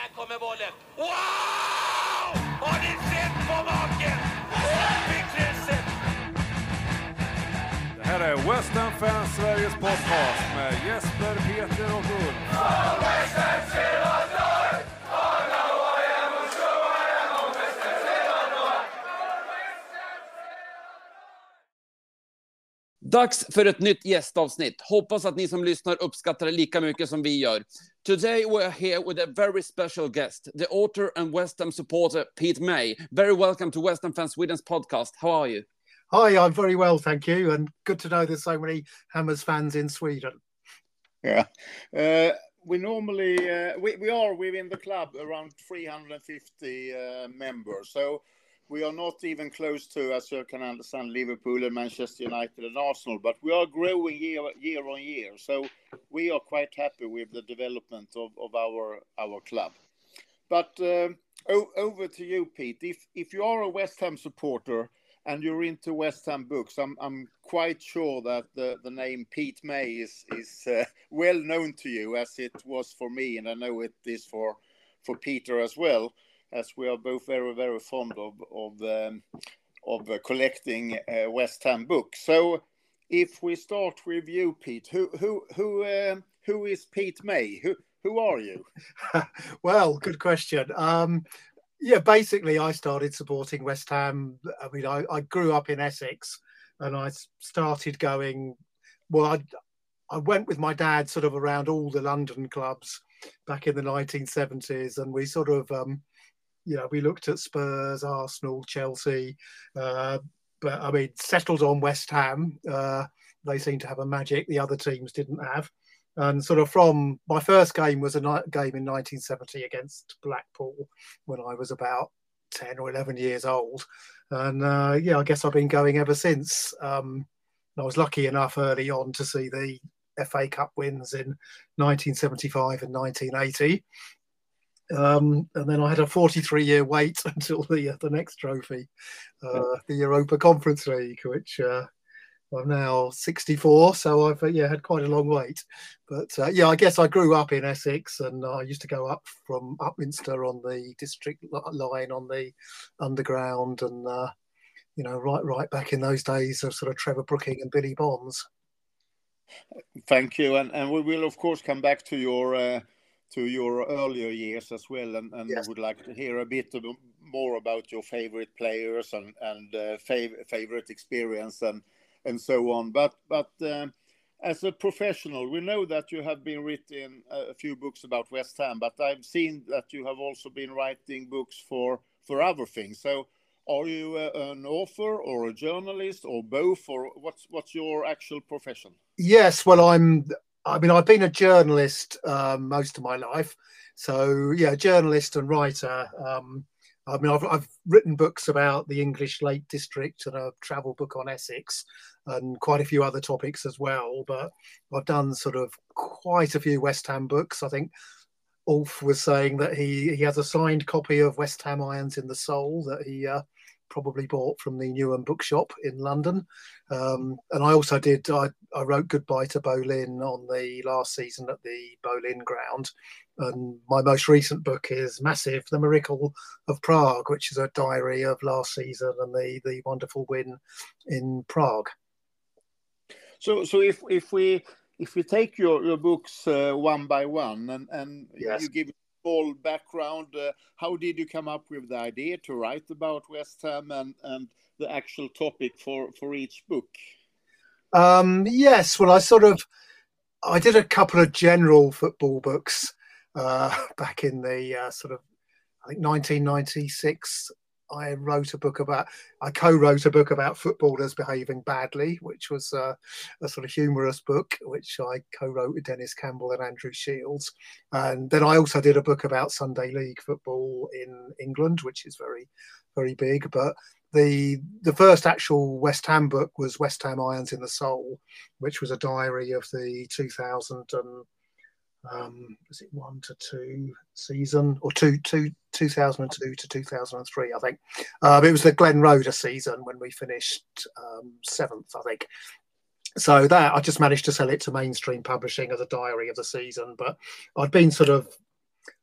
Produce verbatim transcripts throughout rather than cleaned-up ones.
Här kommer bollen. Wow! Har ni sett på maken? Krysset! Det här är West Ham Fans Sveriges podcast med Jesper, Peter och Ulf. Dags för ett nytt gästavsnitt. Hoppas att ni som lyssnar uppskattar det lika mycket som vi gör. Today we're here with a very special guest, the author and West Ham supporter Pete May. Very welcome to West Ham Fans Sweden's podcast. How are you? Hi, I'm very well, thank you. And good to know there's so many Hammers fans in Sweden. Yeah. Uh, we normally, uh, we, we are within the club around three hundred fifty uh, members. So we are not even close to, as you can understand, Liverpool and Manchester United and Arsenal, but we are growing year, year on year. So we are quite happy with the development of, of our our club. But uh, o- over to you, Pete. If if you are a West Ham supporter and you're into West Ham books, I'm I'm quite sure that the, the name Pete May is is uh, well known to you, as it was for me, and I know it is for for Peter as well, as we are both very very fond of of um, of uh, collecting uh, West Ham books. So, if we start with you, Pete, who who who um, who is Pete May? Who who are you? Well, good question. Um, Yeah, basically, I started supporting West Ham. I mean, I, I grew up in Essex, and I started going. Well, I I went with my dad sort of around all the London clubs back in the nineteen seventies, and we sort of, um, you know, we looked at Spurs, Arsenal, Chelsea, uh, but I mean, settled on West Ham. Uh, they seem to have a magic the other teams didn't have. And sort of from my first game was a ni- game in nineteen seventy against Blackpool when I was about ten or eleven years old. And uh, yeah, I guess I've been going ever since. Um, I was lucky enough early on to see the F A Cup wins in nineteen seventy-five and nineteen eighty. Um, and then I had a forty-three year wait until the, uh, the next trophy, uh, the Europa Conference League, which... Uh, I'm now sixty-four, so I've uh, yeah had quite a long wait. But uh, yeah, I guess I grew up in Essex, and I used to go up from Upminster on the district line on the underground, and uh, you know, right right back in those days of sort of Trevor Brooking and Billy Bonds. Thank you, and and we will of course come back to your uh, to your earlier years as well, and, and Yes. would like to hear a bit of, more about your favorite players and and uh, fav- favorite experience and. and so on. But but um, as a professional, we know that you have been written a few books about West Ham, but I've seen that you have also been writing books for, for other things. So are you a, an author or a journalist or both, or what's what's your actual profession? Yes, well, I'm. I mean, I've been a journalist um, most of my life. So yeah, journalist and writer. Um, I mean, I've, I've written books about the English Lake District and a travel book on Essex and quite a few other topics as well. But I've done sort of quite a few West Ham books. I think Ulf was saying that he, he has a signed copy of West Ham Irons in the Soul that he uh, probably bought from the Newham Bookshop in London. Um, and I also did, I, I wrote Goodbye to Boleyn on the last season at the Boleyn ground. And my most recent book is massive, The Miracle of Prague, which is a diary of last season and the, the wonderful win in Prague. So so if if we if we take your, your books uh, one by one and, and Yes. you give all background, uh, how did you come up with the idea to write about West Ham and, and the actual topic for, for each book? Um, yes, well, I sort of, I did a couple of general football books uh, back in the uh, sort of, I think nineteen ninety-six. I wrote a book about, I co-wrote a book about footballers behaving badly, which was uh, a sort of humorous book, which I co-wrote with Dennis Campbell and Andrew Shields. And then I also did a book about Sunday League football in England, which is very, very big. But the the first actual West Ham book was West Ham Irons in the Soul, which was a diary of the two thousand and um, was it one to two season or two two two thousand two to two thousand three, I think. Um, it was the Glen Roeder season when we finished um, seventh, I think. So that I just managed to sell it to mainstream publishing as a diary of the season. But I'd been sort of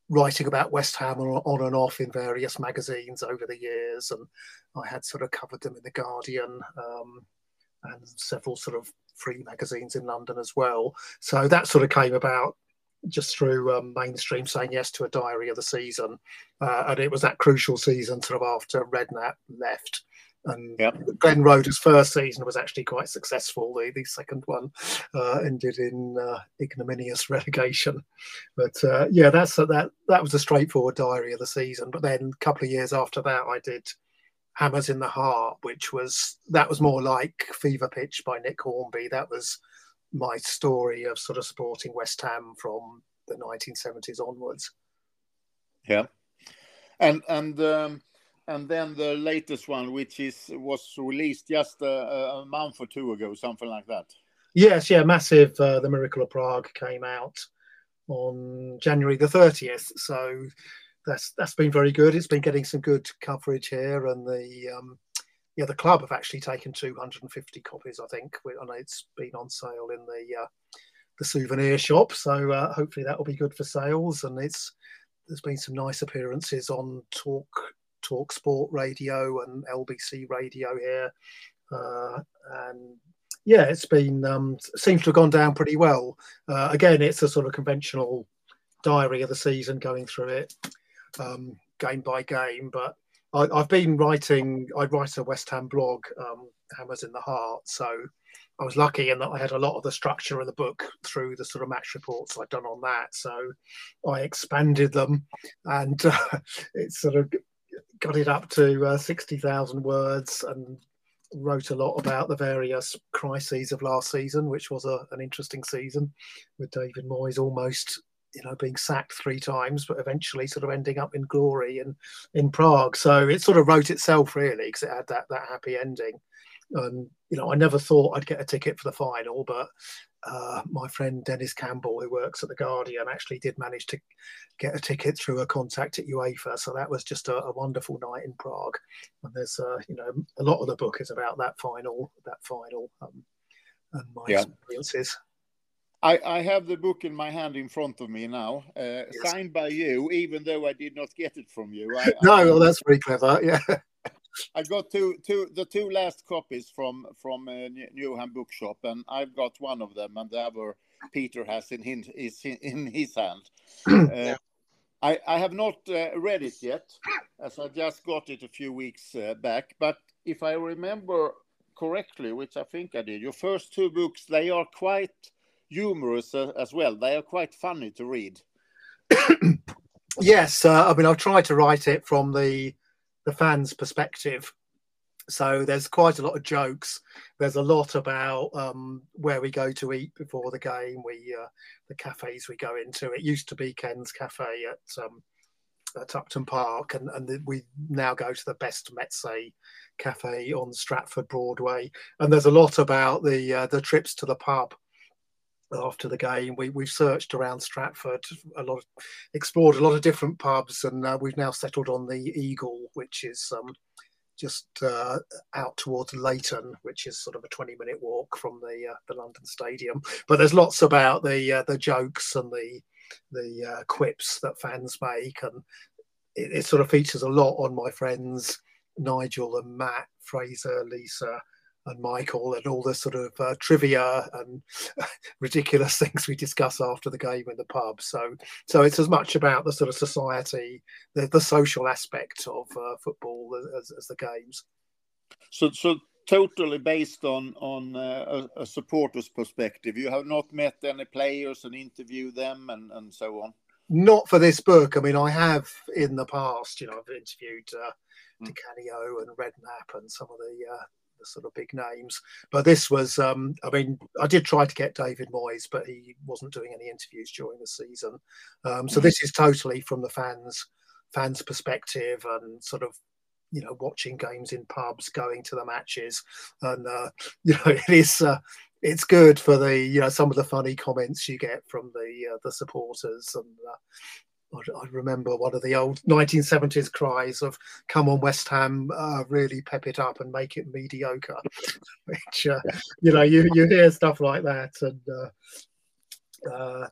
writing about West Ham on, on and off in various magazines over the years, and I had sort of covered them in the Guardian um, and several sort of free magazines in London as well. So that sort of came about just through um, mainstream saying yes to a diary of the season, uh, and it was that crucial season sort of after Redknapp left. And yep. Glenn Roeder's first season was actually quite successful. The, the second one uh, ended in uh, ignominious relegation. But uh, yeah, that's uh, that. That was a straightforward diary of the season. But then a couple of years after that, I did Hammers in the Heart, which was that was more like Fever Pitch by Nick Hornby. That was my story of sort of supporting West Ham from the nineteen seventies onwards. Yeah, and and. Um... And then the latest one, which is was released just a, a month or two ago, something like that. Yes, yeah, massive. Uh, The Miracle of Prague came out on January the thirtieth, so that's that's been very good. It's been getting some good coverage here, and the um, yeah, the club have actually taken two hundred fifty copies, I think. I know it's been on sale in the uh, the souvenir shop, so uh, hopefully that will be good for sales. And it's there's been some nice appearances on Talk. Talk Sport Radio and L B C Radio here, uh, and yeah, it's been um, seems to have gone down pretty well. Uh, again, it's a sort of conventional diary of the season, going through it um, game by game. But I, I've been writing. I write a West Ham blog, um, Hammers in the Heart, so I was lucky in that I had a lot of the structure of the book through the sort of match reports I'd done on that. So I expanded them, and uh, it's sort of got it up to uh, sixty thousand words, and wrote a lot about the various crises of last season, which was a, an interesting season with David Moyes almost, you know, being sacked three times, but eventually sort of ending up in glory in, in Prague. So it sort of wrote itself really, because it had that, that happy ending. And, you know, I never thought I'd get a ticket for the final, but uh, my friend Dennis Campbell, who works at The Guardian, actually did manage to get a ticket through a contact at UEFA. So that was just a, a wonderful night in Prague. And there's, uh, you know, a lot of the book is about that final, that final um, and my yeah. experiences. I, I have the book in my hand in front of me now, uh, yes. signed by you, even though I did not get it from you. I, no, I, well, that's very clever, yeah. I got two, two, the two last copies from from uh, Newham Bookshop, and I've got one of them, and the other Peter has in his in his hand. Uh, yeah. I I have not uh, read it yet, as I just got it a few weeks uh, back. But if I remember correctly, which I think I did, your first two books, they are quite humorous uh, as well. They are quite funny to read. Yes, uh, I mean I've tried to write it from the. the fans' perspective. So there's quite a lot of jokes. There's a lot about um, where we go to eat before the game, we uh, the cafes we go into. It used to be Ken's Cafe at, um, at Upton Park, and, and we now go to the Best Metze Cafe on Stratford Broadway. And there's a lot about the uh, the trips to the pub after the game. We, we've searched around Stratford, a lot, of, explored a lot of different pubs, and uh, we've now settled on the Eagle, which is um, just uh, out towards Leighton, which is sort of a twenty minute walk from the uh, the London Stadium. But there's lots about the uh, the jokes and the the uh, quips that fans make, and it, it sort of features a lot on my friends Nigel and Matt, Fraser, Lisa, and Michael, and all the sort of uh, trivia and ridiculous things we discuss after the game in the pub. So, so it's as much about the sort of society, the, the social aspect of uh, football as, as the games. So, so totally based on on uh, a, a supporter's perspective. You have not met any players and interviewed them and, and so on. Not for this book. I mean, I have in the past. You know, I've interviewed uh, mm. Di Canio and Redknapp and some of the. Uh, the sort of big names, but this was um I mean I did try to get David Moyes, but he wasn't doing any interviews during the season, um so this is totally from the fans fans perspective, and sort of, you know, watching games in pubs, going to the matches, and uh you know, it is uh, it's good for the, you know, some of the funny comments you get from the uh, the supporters. And uh, I remember one of the old nineteen seventies cries of "Come on, West Ham, uh, really pep it up and make it mediocre," which uh, you know, you you hear stuff like that, and uh, uh,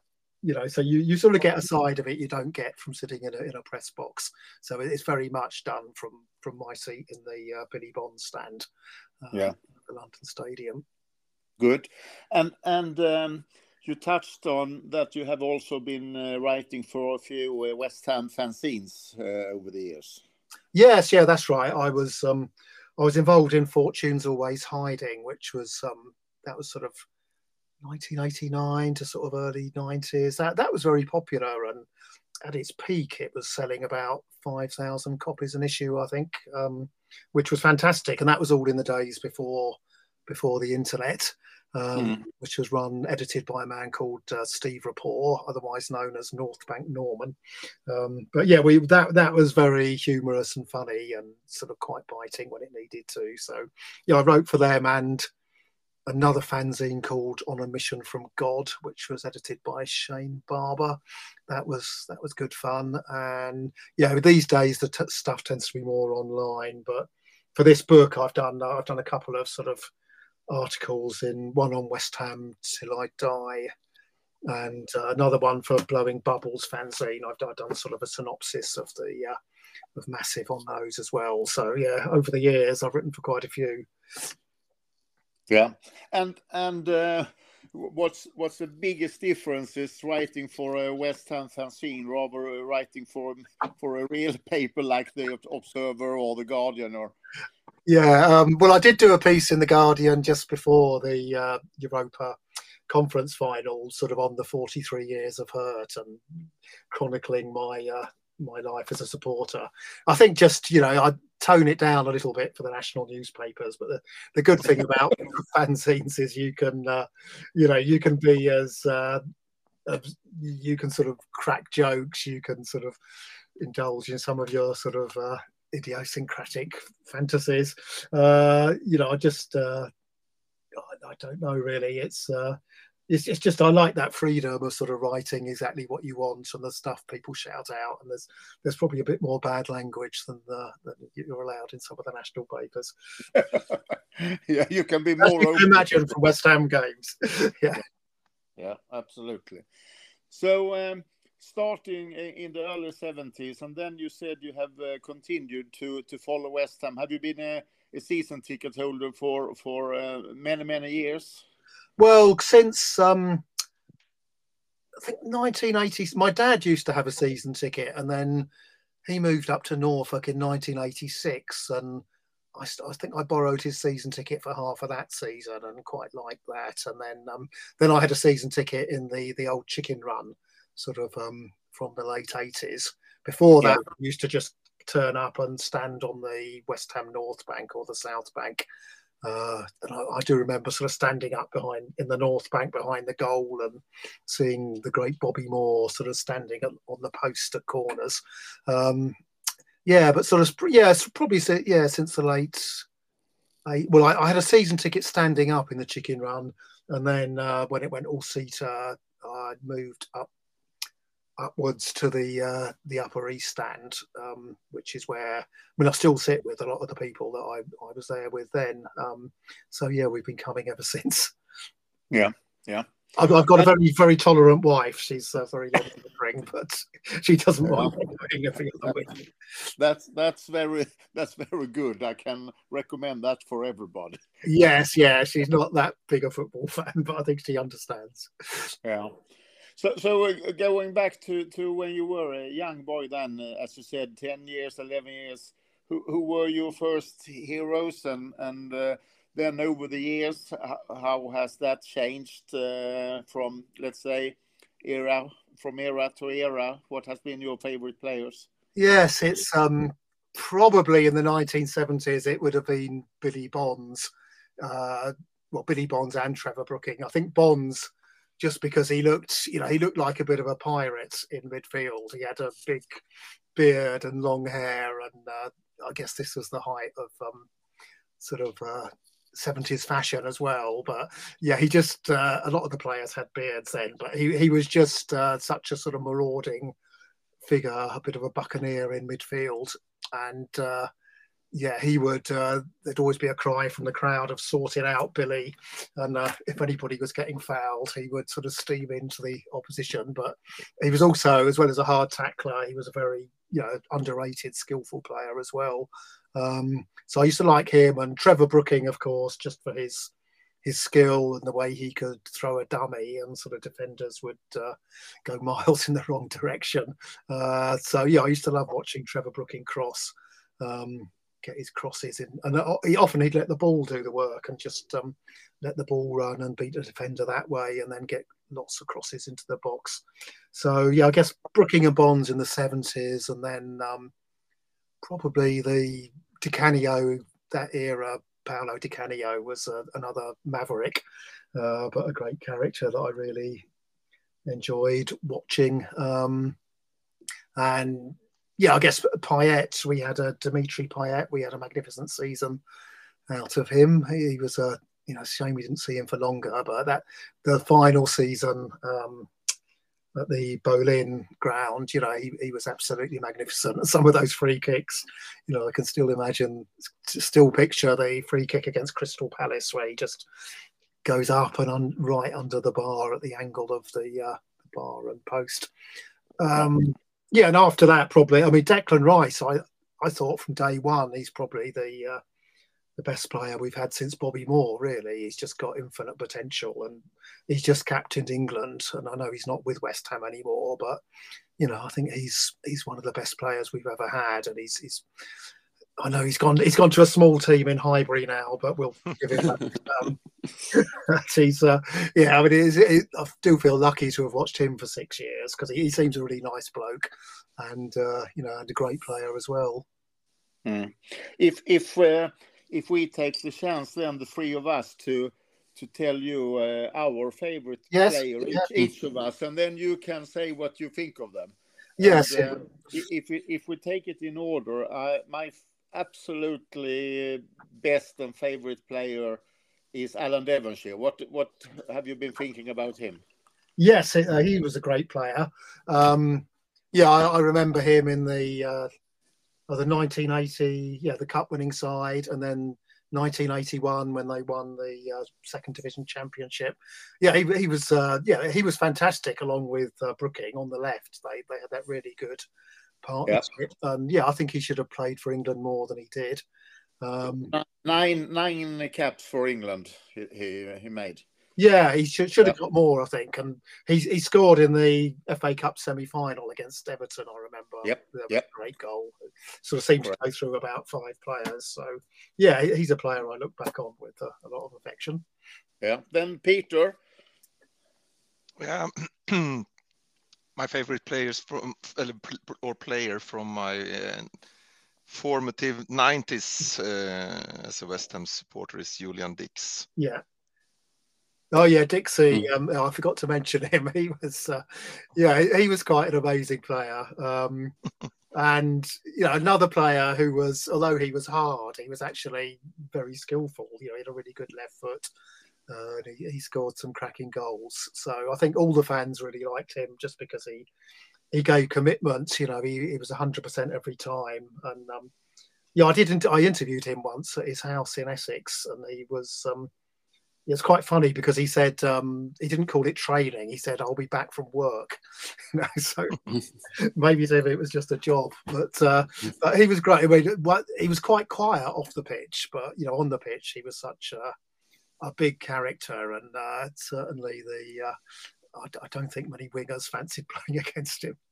you know, so you, you sort of get a side of it you don't get from sitting in a, in a press box. So it's very much done from from my seat in the uh, Billy Bonds stand, uh, Yeah. at the London Stadium. Good. And and um, you touched on that you have also been uh, writing for a few uh, West Ham fanzines uh, over the years. Yes, yeah, that's right. I was um, I was involved in Fortune's Always Hiding, which was um, that was sort of nineteen eighty-nine to sort of early nineties. That that was very popular, and at its peak, it was selling about five thousand copies an issue, I think, um, which was fantastic. And that was all in the days before before the internet, um, mm. which was run, edited by a man called uh, Steve Rapport, otherwise known as North Bank Norman. Um, but yeah, we that that was very humorous and funny, and sort of quite biting when it needed to. So yeah, I wrote for them and another fanzine called On a Mission from God, which was edited by Shane Barber. That was that was good fun. And yeah, these days the t- stuff tends to be more online. But for this book, I've done I've done a couple of sort of articles, in one on West Ham Till I Die, and uh, another one for Blowing Bubbles fanzine. I've, I've done sort of a synopsis of the uh, of Massive on those as well. So yeah, over the years I've written for quite a few. Yeah, and and uh, what's what's the biggest difference is writing for a West Ham fanzine rather writing for for a real paper like the Observer or the Guardian? Or yeah, um, well, I did do a piece in the Guardian just before the uh, Europa Conference final, sort of on the forty-three years of hurt and chronicling my uh, my life as a supporter. I think just, you know, I tone it down a little bit for the national newspapers, but the, the good thing about fanzines is you can, uh, you know, you can be as, uh, as, you can sort of crack jokes, you can sort of indulge in some of your sort of uh, idiosyncratic fantasies. Uh, you know, I just, uh, I, I don't know really. It's, uh, It's, it's just I like that freedom of sort of writing exactly what you want and the stuff people shout out, and there's there's probably a bit more bad language than the, than you're allowed in some of the national papers. Yeah, you can be As more you open. can imagine from West Ham games. Yeah, yeah, absolutely. So um, starting in the early seventies, and then you said you have uh, continued to to follow West Ham. Have you been a, a season ticket holder for for uh, many many years? Well, since um, I think nineteen eighties, my dad used to have a season ticket, and then he moved up to Norfolk in nineteen eighty-six, and I, I think I borrowed his season ticket for half of that season, and quite liked that. And then um, then I had a season ticket in the the old Chicken Run, sort of um, from the late eighties. Before that, yeah. I used to just turn up and stand on the West Ham North Bank or the South Bank. Uh, and I, I do remember sort of standing up behind in the North Bank behind the goal and seeing the great Bobby Moore sort of standing on, on the post at corners. Um, yeah, but sort of yeah, it's probably yeah since the late. I, well, I, I had a season ticket standing up in the Chicken Run, and then uh, when it went all seater, I moved up upwards to the uh, the Upper East Stand, um, which is where I mean I still sit with a lot of the people that I, I was there with then. Um, so yeah, we've been coming ever since. Yeah, yeah. I've, I've got a very very tolerant wife. She's uh, very young in the ring, but she doesn't mind doing everything with me. That's that's very that's very good. I can recommend that for everybody. Yes, yeah. She's not that big a football fan, but I think she understands. Yeah. So, so uh, going back to, to when you were a young boy, then, uh, as you said, ten years, eleven years, who who were your first heroes, and and uh, then over the years, how, how has that changed uh, from, let's say, era from era to era? What has been your favorite players? Yes, it's um probably in the nineteen seventies. It would have been Billy Bonds, uh, well, Billy Bonds and Trevor Brooking. I think Bonds, just because he looked, you know, he looked like a bit of a pirate in midfield. He had a big beard and long hair, and uh, I guess this was the height of um, sort of uh, seventies fashion as well. But yeah, he just, uh, a lot of the players had beards then, but he, he was just uh, such a sort of marauding figure, a bit of a buccaneer in midfield. And uh, yeah, he would. Uh, there'd always be a cry from the crowd of sorting out Billy, and uh, if anybody was getting fouled, he would sort of steam into the opposition. But he was also, as well as a hard tackler, he was a very, you know, underrated, skillful player as well. Um, so I used to like him, and Trevor Brooking, of course, just for his his skill and the way he could throw a dummy, and sort of defenders would uh, go miles in the wrong direction. Uh, so yeah, I used to love watching Trevor Brooking cross. Um, get his crosses in, and he often he'd let the ball do the work and just um, let the ball run and beat the defender that way, and then get lots of crosses into the box. So yeah, I guess Brooking and Bonds in the seventies, and then um, probably the Di Canio, that era. Paolo Di Canio was uh, another maverick, uh, but a great character that I really enjoyed watching. Um, and yeah, I guess Payet, we had a Dimitri Payet, we had a magnificent season out of him. He, he was a, you know, shame we didn't see him for longer, but that the final season um, at the Boleyn ground, you know, he, he was absolutely magnificent. Some of those free kicks, you know, I can still imagine, still picture the free kick against Crystal Palace where he just goes up and un, right under the bar at the angle of the uh, bar and post. Um, Yeah, and after that, probably, I mean, Declan Rice, I, I thought from day one, he's probably the uh, the best player we've had since Bobby Moore, really. He's just got infinite potential, and he's just captained England. And I know he's not with West Ham anymore, but, you know, I think he's he's one of the best players we've ever had. And he's, he's I know he's gone he's gone to a small team in Highbury now, but we'll give him that. Um, he's, uh, yeah, I mean, it is, it, I do feel lucky to have watched him for six years because he, he seems a really nice bloke, and uh, you know, and a great player as well. Mm. If if uh, if we take the chance, then the three of us to to tell you uh, our favorite yes, player, yeah. each, each of us, and then you can say what you think of them. Yes. And, uh, if we, if we take it in order, uh, my absolutely best and favorite player is Alan Devonshire. What what have you been thinking about him? Yes, uh, he was a great player. Um, yeah, I, I remember him in the uh, oh, the nineteen eighty, yeah, the cup winning side, and then nineteen eighty-one when they won the uh, second division championship. Yeah, he, he was uh, yeah he was fantastic along with uh, Brooking on the left. They they had that really good partnership. Yep. And yeah, I think he should have played for England more than he did. Um, nine nine caps for England he he, he made. Yeah, he should should have got more, I think. And he he scored in the F A Cup semi-final against Everton, I remember. Yep, that was yep. a great goal. Sort of seemed right. to go through about five players. So, yeah, he's a player I look back on with a, a lot of affection. Yeah. Then Peter. Yeah, my favorite players from or player from my uh, formative nineties uh, as a West Ham supporter is Julian Dix. Yeah. Oh yeah, Dixie. Um, I forgot to mention him. He was, uh, yeah, he was quite an amazing player. Um, and you know, another player who was, although he was hard, he was actually very skillful. You know, he had a really good left foot. Uh, and he, he scored some cracking goals. So I think all the fans really liked him just because he he gave commitment. You know, he, he was one hundred percent every time. And um, yeah, I did. I interviewed him once at his house in Essex, and he was. Um, It's quite funny because he said um, he didn't call it training. He said, "I'll be back from work." You know, so maybe it was just a job, but uh, but he was great. I mean, he was quite quiet off the pitch, but you know, on the pitch, he was such a, a big character, and uh, certainly the uh, I, I don't think many wingers fancied playing against him.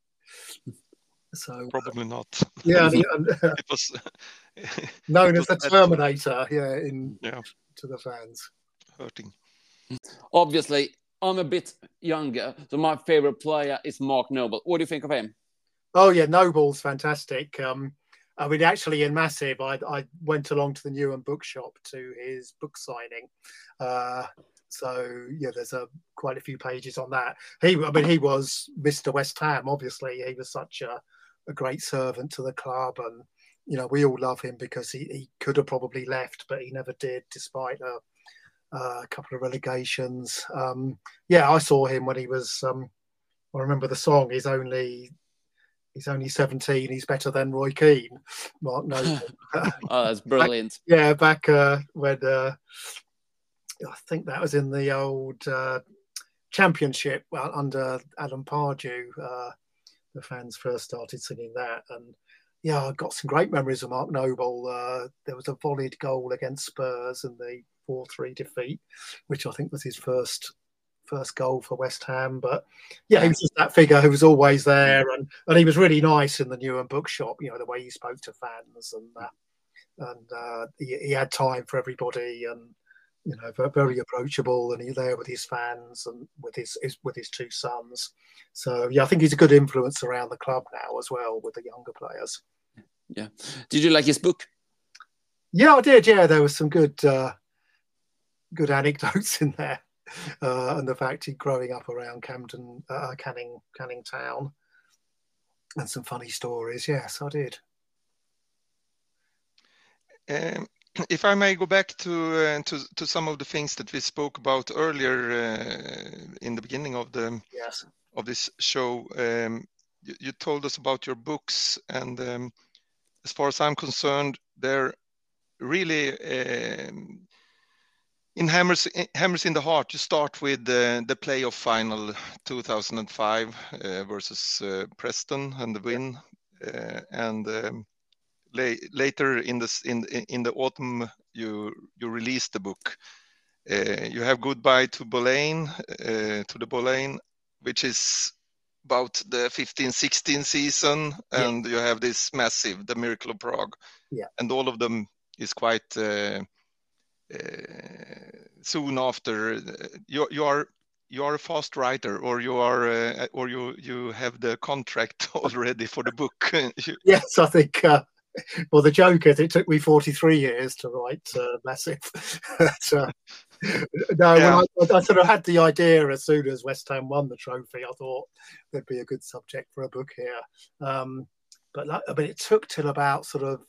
So probably not. Yeah, and, uh, it was known it as the was Terminator. Yeah, in yeah. to the fans. Hurting. Obviously, I'm a bit younger, so my favorite player is Mark Noble. What do you think of him? Oh yeah, Noble's fantastic. Um, I mean, actually, in Massive, I, I went along to the Newham bookshop to his book signing. Uh, so yeah, there's a quite a few pages on that. He, I mean, he was Mister West Ham. Obviously, he was such a, a great servant to the club, and you know, we all love him because he, he could have probably left, but he never did, despite a. Uh, a couple of relegations. Um, yeah, I saw him when he was. Um, I remember the song. He's only he's only seventeen. He's better than Roy Keane. Mark Noble. Oh, that's brilliant. Back, yeah, back uh, when uh, I think that was in the old uh, Championship well, under Alan Pardew. Uh, the fans first started singing that, and yeah, I got some great memories of Mark Noble. Uh, there was a volleyed goal against Spurs in the four three defeat, which I think was his first first goal for West Ham. But yeah, he was just that figure who was always there, and, and he was really nice in the Newham bookshop, you know, the way he spoke to fans, and uh, and uh, he, he had time for everybody, and you know, very approachable, and he's there with his fans and with his, his with his two sons. So yeah, I think he's a good influence around the club now as well with the younger players. Yeah. Did you like his book? Yeah, I did. Yeah, there was some good uh, good anecdotes in there. Uh, and the fact he growing up around Camden, uh, Canning, Canning Town, and some funny stories. Yes, I did. Um, if I may go back to, uh, to to some of the things that we spoke about earlier uh, in the beginning of the yes. of this show, um, you, you told us about your books, and um, as far as I'm concerned, they're really. Um, In Hammers, Hammers in the Heart, you start with uh, the playoff final two thousand five uh, versus uh, Preston and the win, uh, and um, la later in the in in the autumn you you release the book. Uh, you have Goodbye to Boleyn, uh, to the Boleyn, which is about the fifteen sixteen season, and yeah. You have this massive, The Miracle of Prague, yeah, and all of them is quite. Uh, Uh, soon after, uh, you you are you are a fast writer, or you are uh, or you you have the contract already for the book. Yes, I think. Uh, well, the joke is it took me forty-three years to write uh, Massive. But, uh, no, yeah. when I, I sort of had the idea as soon as West Ham won the trophy, I thought there'd be a good subject for a book here. Um, but like, I mean, it took till about sort of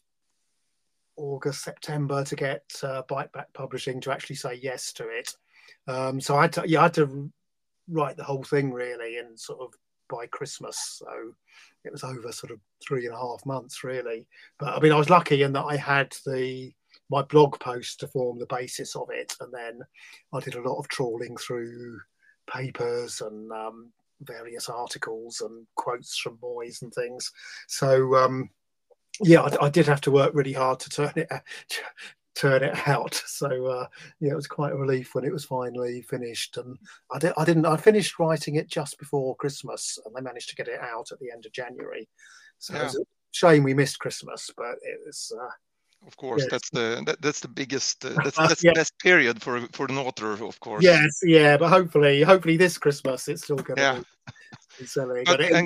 August, September to get uh, Bite Back Publishing to actually say yes to it. Um, so I had to, yeah, I had to write the whole thing really in sort of by Christmas. So it was over sort of three and a half months really. But I mean, I was lucky in that I had the my blog post to form the basis of it, and then I did a lot of trawling through papers and um, various articles and quotes from Moyes and things. So. Um, Yeah, I, I did have to work really hard to turn it turn it out. So uh, yeah, it was quite a relief when it was finally finished. And I, did, I didn't. I finished writing it just before Christmas, and they managed to get it out at the end of January. So yeah. It was a shame we missed Christmas, but it was. Uh, of course, yeah. that's the that, that's the biggest. Uh, that's that's yeah. the best period for for an author, of course. Yes, yeah, but hopefully, hopefully this Christmas it's still going to yeah. be, be selling. But, but it, and,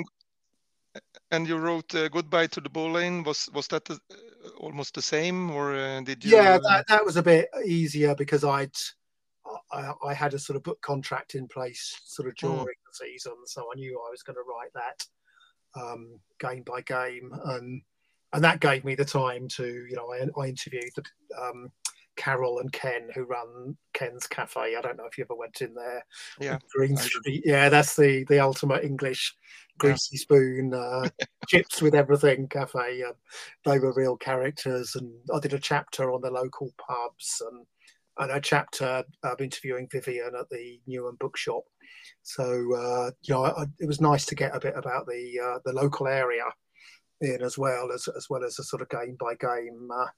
And you wrote uh, Goodbye to the Boleyn. Was was that uh, almost the same, or uh, did you? Yeah, that, that was a bit easier because I'd I, I had a sort of book contract in place sort of during mm. the season, so I knew I was going to write that um, game by game, and and that gave me the time to, you know, I, I interviewed the, um, Carol and Ken, who run Ken's Cafe. I don't know if you ever went in there. Yeah, Green Street. Yeah, that's the the ultimate English greasy yeah. spoon, uh, chips with everything cafe. Um, they were real characters, and I did a chapter on the local pubs, and and a chapter um, interviewing Vivian at the Newham bookshop. So uh, you know, I, it was nice to get a bit about the uh, the local area in as well as as well as a sort of game by game. Uh,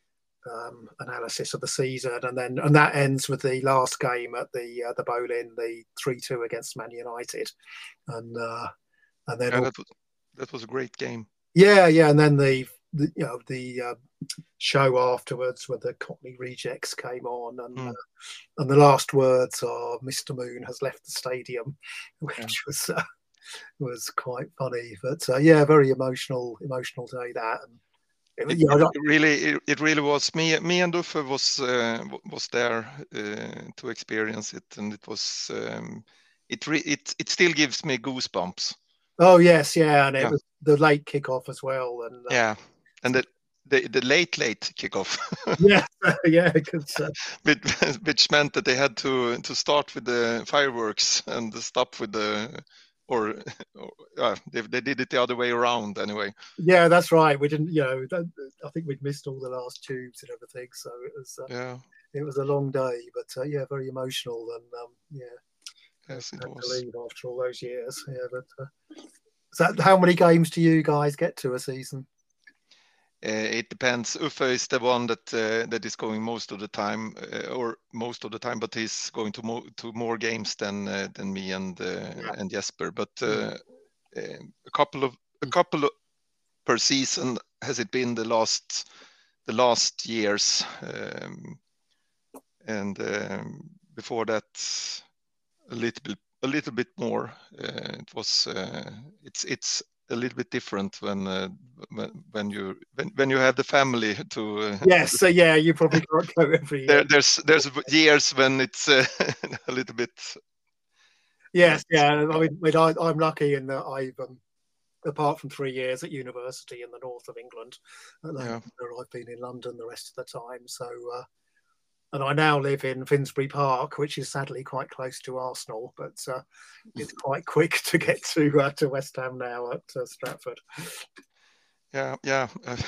Um, analysis of the season, and then and that ends with the last game at the uh, the Boleyn, the three two against Man United, and uh, and then yeah, that, was, that was a great game. Yeah, yeah, and then the, the you know the uh, show afterwards when the Cockney Rejects came on, and mm. uh, and the last words are "Mister Moon has left the stadium," which yeah. was uh, was quite funny. But uh, yeah, very emotional emotional day that. And, It, yeah, it really, it, it really was. Me, me and Uffe was uh, was there uh, to experience it, and it was um, it, re it it still gives me goosebumps. Oh yes, yeah, and it yeah. was the late kickoff as well, and uh, yeah, and the the, the late late kickoff. yeah, yeah, uh... which, which meant that they had to to start with the fireworks and stop with the or, or uh, they, they did it the other way around anyway. Yeah, that's right. We didn't, you know, that, I think we'd missed all the last tubes and everything, so it was uh, Yeah. it was a long day, but uh, yeah, very emotional, and um, yeah, Yes, it had to was. leave after all those years. Yeah, but uh, so how many games do you guys get to a season? Uh, it depends. Uffe is the one that uh, that is going most of the time, uh, or most of the time, but he's going to mo- to more games than uh, than me and uh, Yeah. and Jesper. But uh, uh, a couple of a couple of per season has it been the last the last years, um, and um, before that a little bit a little bit more. Uh, it was uh, it's it's. a little bit different when uh, when, when you when, when you have the family to uh, Yes, so yeah, you probably can't go every year. there, there's there's years when it's uh, a little bit yes yeah I mean, I mean I, I'm lucky in that I've um, apart from three years at university in the north of England, Yeah. I've been in London the rest of the time, so uh, and I now live in Finsbury Park, which is sadly quite close to Arsenal, but uh, it's quite quick to get to uh, to West Ham now at uh, Stratford. Yeah, yeah,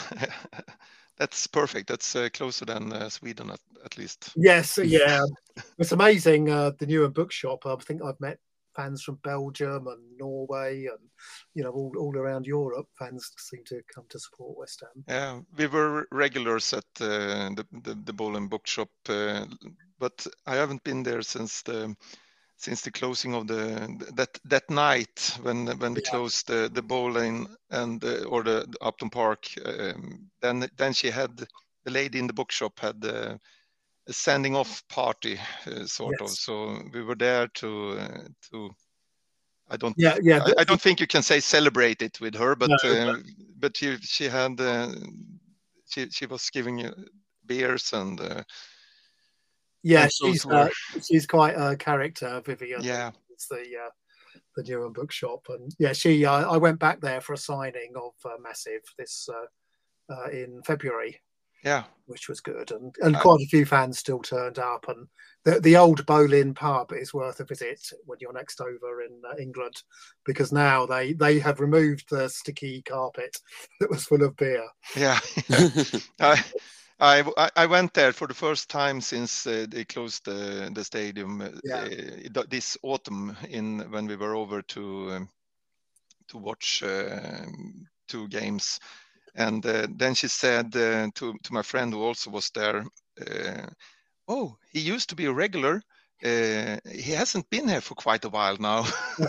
that's perfect. That's uh, closer than uh, Sweden, at, at least. Yes, yeah, it's amazing. Uh, the Newham Bookshop. I think I've met fans from Belgium and Norway, and you know, all, all around Europe. Fans seem to come to support West Ham. Yeah, we were regulars at uh, the, the the Bowl and Bookshop, uh, but I haven't been there since the since the closing of the that that night when when we Yeah. closed the the bowling and uh, or the, the Upton Park. Um, then then she had the lady in the bookshop had uh, a sending off party, uh, sort Yes. of. So we were there to uh, to. I don't. Yeah, yeah. I, I don't think you can say celebrate it with her, but No, uh, but she she had uh, she she was giving you beers and. Uh, Yeah, and those she's were- uh, she's quite a character, Vivian. Yeah. It's the uh, the Newham Bookshop, and yeah, she. Uh, I went back there for a signing of uh, Massive this uh, uh, in February, yeah. which was good, and and Uh, quite a few fans still turned up. And the the old Bolin pub is worth a visit when you're next over in uh, England, because now they they have removed the sticky carpet that was full of beer. Yeah, I, I I went there for the first time since uh, they closed the the stadium uh, Yeah. uh, this autumn in when we were over to um, to watch uh, two games, and uh, then she said uh, to to my friend who also was there, uh, "Oh, he used to be a regular. Uh, he hasn't been here for quite a while now."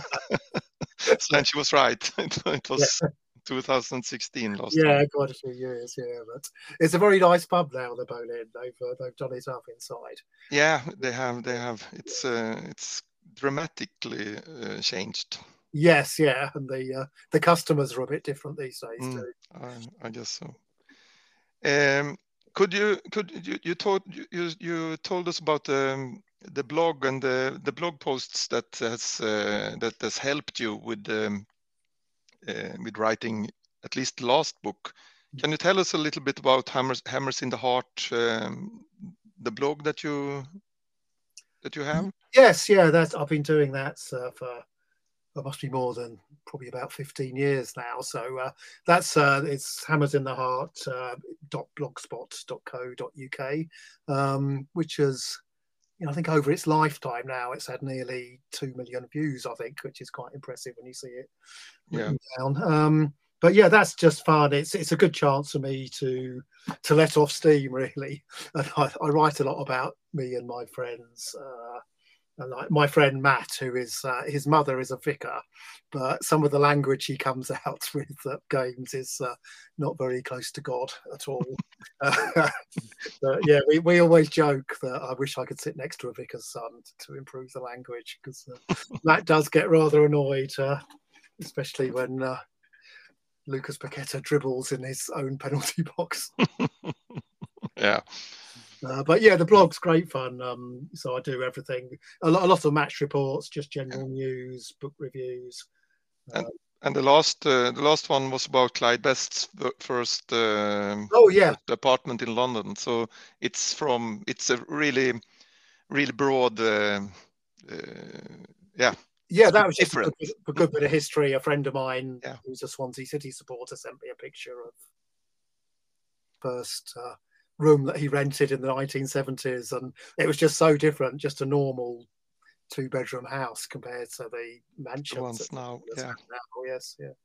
So, and she was right. It, it was two thousand sixteen last Yeah, time. quite a few years. Yeah, but it's a very nice pub now. The Bolin, they've uh, they've done it up inside. Yeah, they have. They have. It's uh, it's dramatically uh, changed. Yes, yeah, and the uh, the customers are a bit different these days Mm. too. I, I guess so. Um, could you could you you told you you told us about um, the blog and the the blog posts that has uh, that has helped you with um, uh, with writing at least the last book. Can you tell us a little bit about Hammers Hammers in the Heart, um, the blog that you that you have? Yes, yeah, that's I've been doing that uh, for it must be more than probably about fifteen years now. So uh, that's uh, it's Hammers in the Heart uh, dot blogspot dot co dot uk, um, which is, you know, I think over its lifetime now it's had nearly two million views, I think, which is quite impressive when you see it written down. Um, but yeah, that's just fun. It's it's a good chance for me to to let off steam, really. And I, I write a lot about me and my friends. Uh, and like my friend Matt, who is uh, his mother is a vicar, but some of the language he comes out with at games is uh, not very close to God at all. uh, but yeah, we, we always joke that I wish I could sit next to a vicar's son to improve the language, because uh, Matt does get rather annoyed, uh, especially when uh, Lucas Paqueta dribbles in his own penalty box. Yeah. Uh, but yeah, the blog's great fun. Um, so I do everything, a lot, a lot of match reports, just general news, book reviews. And and the last uh, the last one was about Clyde Best's f- first um, Oh yeah, first apartment in London. So it's from it's a really really broad uh, uh, yeah Yeah, that was just a different. good, a good bit of history. A friend of mine Yeah. who's a Swansea City supporter sent me a picture of first uh, room that he rented in the nineteen seventies, and it was just so different, just a normal two-bedroom house compared to the mansions. The ones now, yeah. Now. Yes, yeah.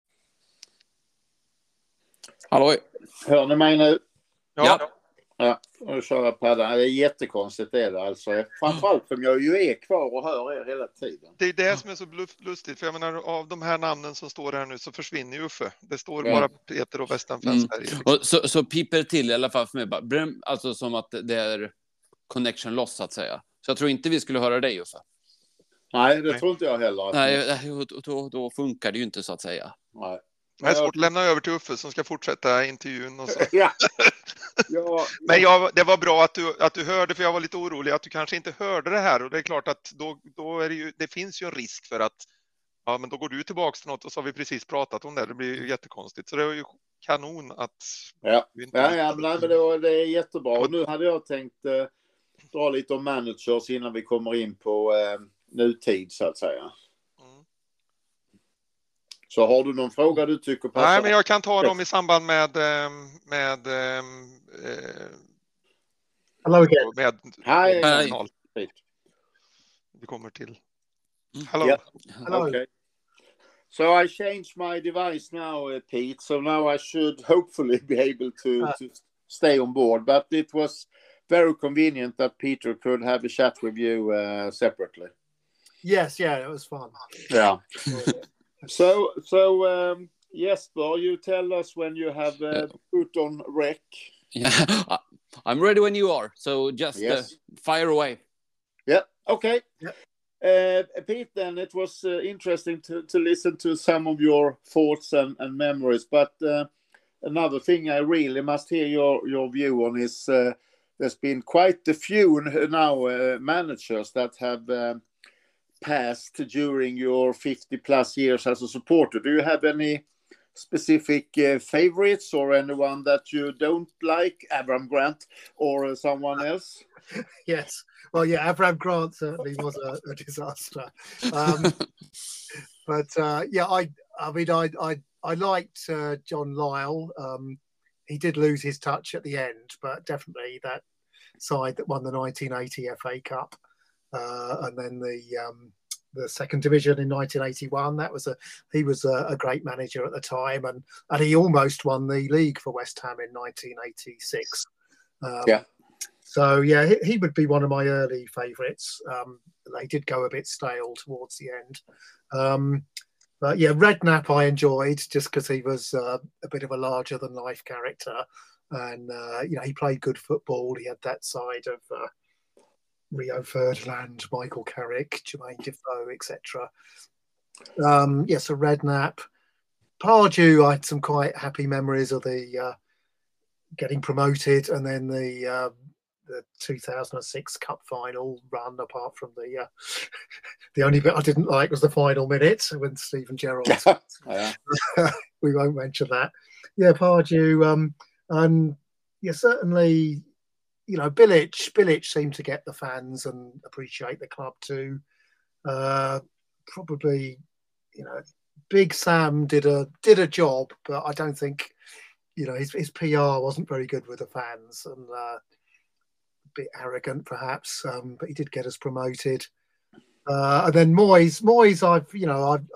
Halloj. Hör ni mig nu? Ja. Ja, nu kör jag paddan. Det är jättekonstigt det är det alltså. Framförallt som jag ju är kvar och hör er hela tiden. Det är det som är så bluff- lustigt, för jag menar av de här namnen som står här nu så försvinner ju Uffe. Det står Ja. bara Peter och West Ham Fans Mm. Sverige. Liksom. Och så, så piper till i alla fall för mig. Bara, brem, alltså som att det är connection loss, så att säga. Så jag tror inte vi skulle höra dig, Uffe. Nej, det Nej. tror inte jag heller. Att Nej, då, då, då funkar det ju inte, så att säga. Nej. Det är svårt att lämna över till Uffe som ska fortsätta intervjun. Och så. Ja. Ja, Men jag, det var bra att du, att du hörde, för jag var lite orolig att du kanske inte hörde det här. Och det är klart att då, då är det, ju, det finns ju en risk för att ja, men då går du tillbaka till något och så har vi precis pratat om det. Det blir ju jättekonstigt. Så det var ju kanon att... Ja, vi inte ja, ja lyssnade. men, nej, men det, var, det är jättebra. Och nu hade jag tänkt eh, dra lite om managers innan vi kommer in på eh, nutid så att säga. Mm. Så har du någon fråga du tycker passar? Nej, men jag kan ta dem i samband med... eh, med eh, Hello again. med Hej. personal. Vi kommer till... Hallå. Ja. Hello. Okay. So I changed my device now, uh, Pete. So now I should hopefully be able to, Uh. to stay on board. But it was very convenient that Peter could have a chat with you uh, separately. Yes, yeah, it was fun. Yeah. so so um, Jesper, you tell us when you have uh, put on rec. Yeah. I'm ready when you are. So just Yes. uh, fire away. Yeah. Okay. Yeah. Uh, Pete, then it was uh, interesting to, to listen to some of your thoughts and, and memories. But uh, another thing I really must hear your, your view on is uh, there's been quite a few now uh, managers that have uh, passed during your fifty plus years as a supporter. Do you have any specific uh, favorites or anyone that you don't like, Abraham Grant or uh, someone else? Yes. Well, yeah, Abraham Grant certainly was a, a disaster. Um, but uh, yeah, I, I mean, I, I, I liked uh, John Lyle. Um, he did lose his touch at the end, but definitely that side that won the nineteen eighty F A Cup, uh, and then the um, the second division in nineteen eighty-one. That was a he was a, a great manager at the time, and and he almost won the league for West Ham in nineteen eighty-six. Um, Yeah. So yeah, he, he would be one of my early favourites. Um, they did go a bit stale towards the end, um, but yeah, Redknapp I enjoyed just because he was uh, a bit of a larger than life character, and uh, you know he played good football. He had that side of uh, Rio Ferdinand, Michael Carrick, Jermaine Defoe, et cetera. Um, yeah, so Redknapp, Pardew, I had some quite happy memories of the uh, getting promoted, and then the uh, the two thousand six Cup final run. Apart from the uh, the only bit I didn't like was the final minute when Stephen Gerrard. Yeah. We won't mention that. Yeah, Pardew, um, and yeah, certainly. You know, Bilic, Bilic seemed to get the fans and appreciate the club too. Uh, probably, you know, Big Sam did a did a job, but I don't think, you know, his, his P R wasn't very good with the fans and uh, a bit arrogant perhaps. Um, but he did get us promoted. Uh, and then Moyes, Moyes, I've you know, I've.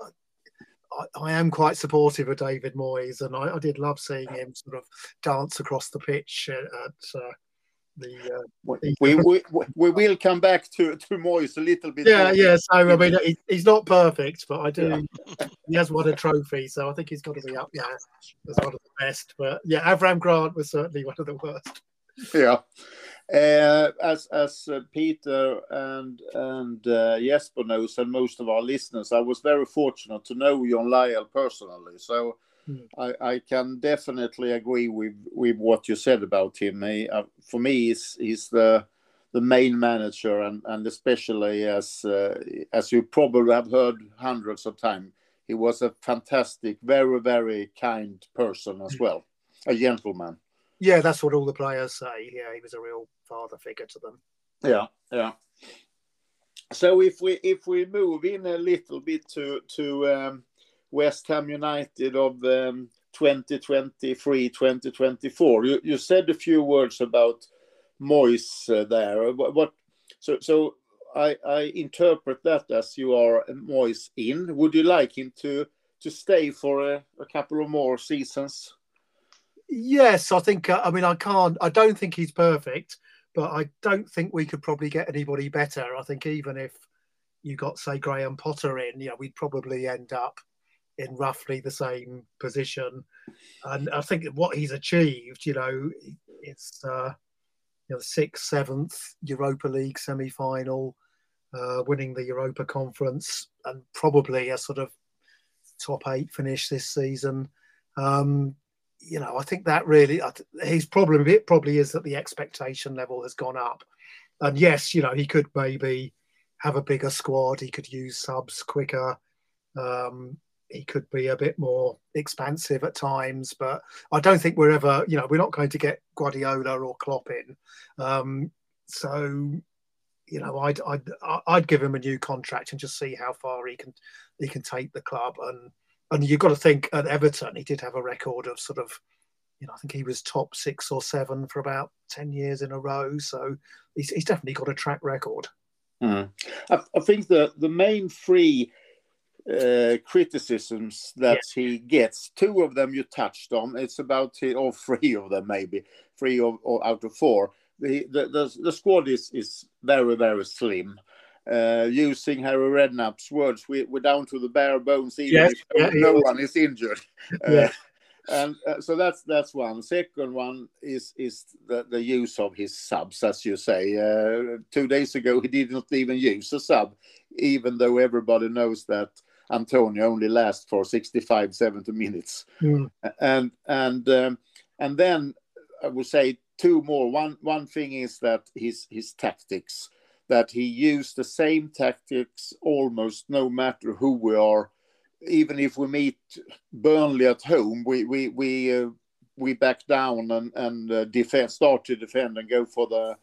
I, I am quite supportive of David Moyes, and I, I did love seeing him sort of dance across the pitch at. at uh, The, uh, the, we, we we will come back to to Moyes a little bit. yeah, more. yeah. So I mean, he, he's not perfect, but I do. Yeah. He has won a trophy, so I think he's got to be up there as one of the best. But yeah, Abraham Grant was certainly one of the worst. Yeah, uh, as as uh, Peter and and uh, Jesper knows, and most of our listeners, I was very fortunate to know John Lyle personally. So. Hmm. I, I can definitely agree with, with what you said about him. He, uh, for me, he's, he's the the main manager, and, and especially as uh, as you probably have heard hundreds of times, he was a fantastic, very very kind person as well, a gentleman. Yeah, that's what all the players say. Yeah, he was a real father figure to them. Yeah, yeah. so if we if we move in a little bit to to um, West Ham United of um, twenty twenty-three twenty twenty-four, you, you said a few words about Moyes uh, there. What, what so so I, I interpret that as you are Moyes in. Would you like him to to stay for a, a couple of more seasons? Yes, I think. Uh, I mean, I can't. I don't think he's perfect, but I don't think we could probably get anybody better. I think even if you got, say, Graham Potter in, you know, we'd probably end up in roughly the same position. And I think what he's achieved, you know, it's uh, you know, sixth, seventh Europa League semi-final, uh, winning the Europa Conference, and probably a sort of top eight finish this season. Um, you know, I think that really, his problem it probably is that the expectation level has gone up. And yes, you know, he could maybe have a bigger squad. He could use subs quicker. Um, he could be a bit more expansive at times, but I don't think we're ever, you know, we're not going to get Guardiola or Klopp in. Um, so, you know, I'd, I'd, I'd give him a new contract and just see how far he can, he can take the club. And, And you've got to think at Everton, he did have a record of sort of, you know, I think he was top six or seven for about ten years in a row. So he's, he's definitely got a track record. Mm. I, I think the, the main three uh, criticisms that yeah. he gets, two of them you touched on. It's about, or three of them maybe, three of, or out of four. The, the, the, the squad is, is very, very slim. Uh, using Harry Redknapp's words, we, we're down to the bare bones, even yes, if yeah, no yeah. one is injured. Yeah. Uh, and uh, so that's that's one. Second one is is the, the use of his subs, as you say. Uh, two days ago, he did not even use a sub, even though everybody knows that Antonio only lasts for sixty-five, seventy minutes. Mm. And and um, and then I would say two more. One one thing is that his his tactics. That he used the same tactics almost no matter who we are. Even if we meet Burnley at home, we we we uh, we back down and and uh, defend, start to defend and go for the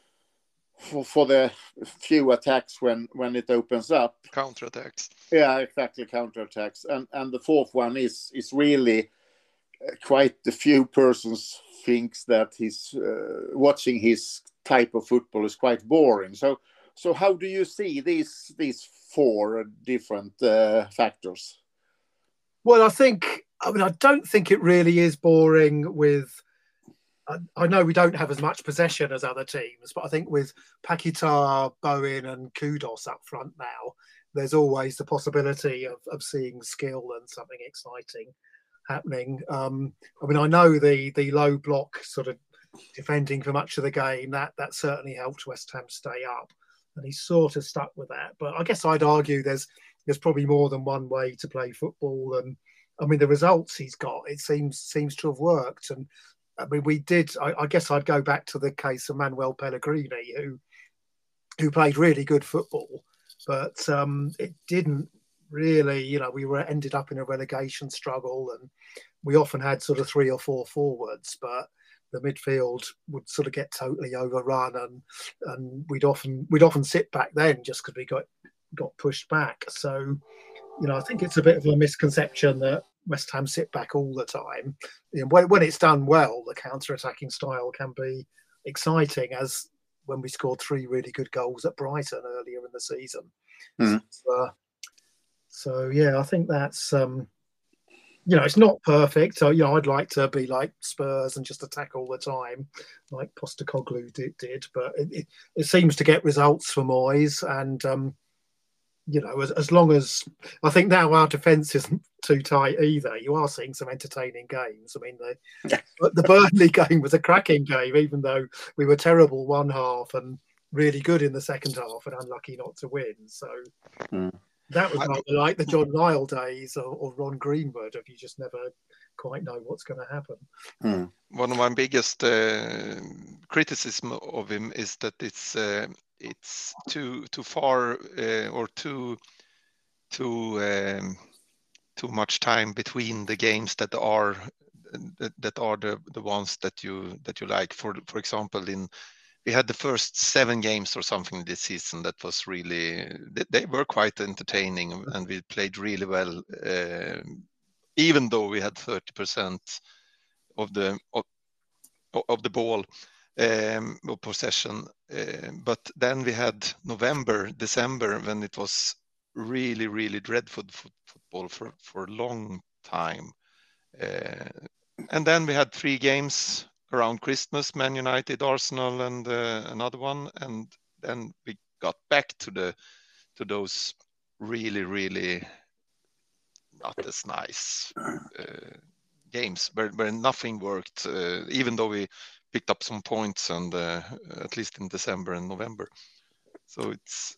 for, for the few attacks when when it opens up. Counter attacks. Yeah, exactly, counter attacks. And and the fourth one is is really quite a few persons thinks that he's uh, watching his type of football is quite boring. So, so how do you see these these four different uh, factors? Well, I think, I mean, I don't think it really is boring with, I, I know we don't have as much possession as other teams, but I think with Paquetá, Bowen and Kudos up front now, there's always the possibility of, of seeing skill and something exciting happening. Um, I mean, I know the the low block sort of defending for much of the game, that that certainly helped West Ham stay up, and he's sort of stuck with that. But I guess I'd argue there's there's probably more than one way to play football, and I mean the results he's got, it seems seems to have worked. And I mean we did. I, I guess I'd go back to the case of Manuel Pellegrini, who who played really good football, but um, it didn't really. You know, we were ended up in a relegation struggle, and we often had sort of three or four forwards, but the midfield would sort of get totally overrun, and and we'd often we'd often sit back then just because we got got pushed back. So, you know, I think it's a bit of a misconception that West Ham sit back all the time. You know, when, when it's done well, the counter-attacking style can be exciting, as when we scored three really good goals at Brighton earlier in the season. Mm. So, uh, so yeah, I think that's. Um, You know, it's not perfect. So, you know, I'd like to be like Spurs and just attack all the time, like Postecoglou did. did but it, it, it seems to get results for Moyes. And, um, you know, as, as long as I think now our defence isn't too tight either, you are seeing some entertaining games. I mean, the, the Burnley game was a cracking game, even though we were terrible one half and really good in the second half and unlucky not to win. So... Mm. That was rather like the John Lyle days or, or Ron Greenwood, if you just never quite know what's going to happen. Hmm. One of my biggest uh, criticism of him is that it's uh, it's too too far uh, or too too um, too much time between the games that are that, that are the, the ones that you that you like. For for example, in we had the first seven games or something this season that was really, they, they were quite entertaining, and we played really well, uh, even though we had thirty percent of the of, of the ball um, of possession. Uh, but then we had November, December, when it was really, really dreadful foot, football for, for a long time. Uh, and then we had three games around Christmas, Man United, Arsenal, and uh, another one. And then we got back to the to those really, really not as nice uh, games where, where nothing worked, uh, even though we picked up some points, and uh, at least in December and November. So it's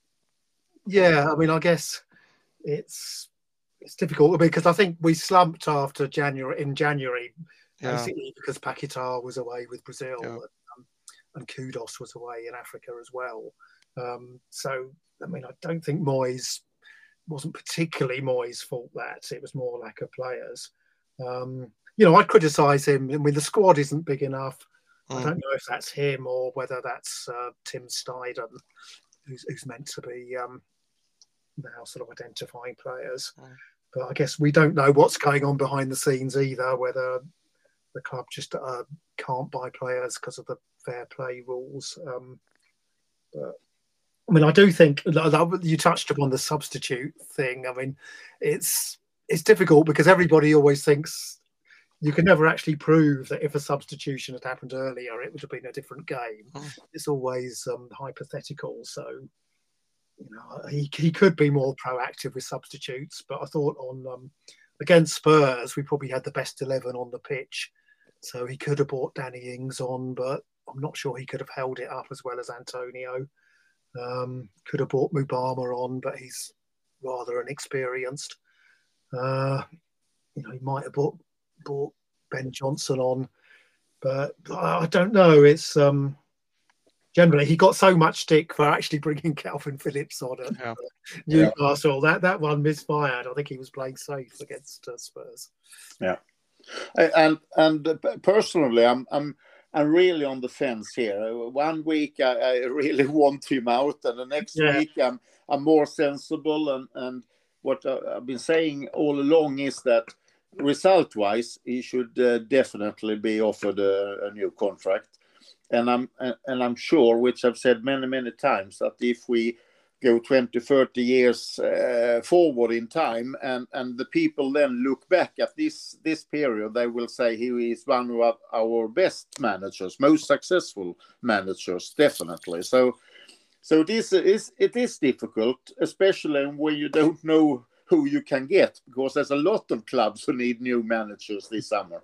yeah. I mean, I guess it's it's difficult because I think we slumped after January in January, yeah. basically because Paquetá was away with Brazil, Yeah. and, um, and Kudos was away in Africa as well. Um, so I mean, I don't think Moyes wasn't particularly Moyes' fault. That it was more lack of players. Um, you know, I'd criticise him. I mean, the squad isn't big enough. Mm. I don't know if that's him or whether that's uh, Tim Steidten, who's, who's meant to be um, now sort of identifying players. Mm. But I guess we don't know what's going on behind the scenes either, whether the club just uh, can't buy players because of the fair play rules. Um, but I mean, I do think that you touched upon the substitute thing. I mean, it's it's difficult because everybody always thinks you can never actually prove that if a substitution had happened earlier, it would have been a different game. Mm. It's always um, hypothetical. So, you know, he he could be more proactive with substitutes. But I thought on um, against Spurs, we probably had the best eleven on the pitch. So he could have brought Danny Ings on, but I'm not sure he could have held it up as well as Antonio. Um, could have brought Mubama on, but he's rather inexperienced. Uh, you know, he might have brought, brought Ben Johnson on, but I don't know. It's um, generally he got so much stick for actually bringing Calvin Phillips on at Yeah. Newcastle. That that one misfired. I think he was playing safe against uh, Spurs. Yeah, and and personally, I'm I'm. I'm really on the fence here. One week I, I really want him out, and the next Yeah. week I'm I'm more sensible. And, and what I've been saying all along is that result-wise, he should uh, definitely be offered a, a new contract. And I'm and I'm sure, which I've said many many times, that if we go twenty, thirty years uh, forward in time, and, and the people then look back at this this period, they will say he is one of our best managers, most successful managers, definitely. So so this is it is difficult, especially when you don't know who you can get, because there's a lot of clubs who need new managers this summer.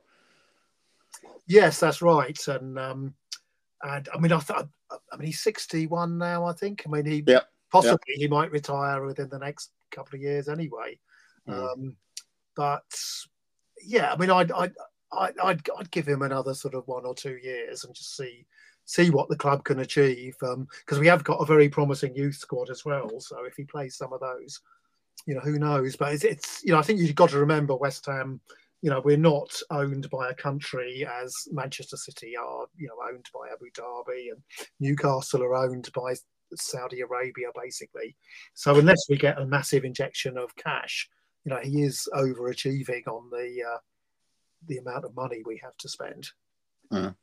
Yes, that's right. And um, and I mean, I thought, I mean, he's sixty-one now. I think. I mean, he. Yeah. Possibly he might retire within the next couple of years anyway. Mm. Um, but yeah, I mean, I'd, I'd, I'd, I'd, I'd give him another sort of one or two years and just see see what the club can achieve. Because um, we have got a very promising youth squad as well. So if he plays some of those, you know, who knows? But it's, it's you know, I think you've got to remember West Ham. You know, we're not owned by a country as Manchester City are. You know, owned by Abu Dhabi, and Newcastle are owned by Saudi Arabia, basically. So unless we get a massive injection of cash, you know, he is overachieving on the uh, the amount of money we have to spend. Mm.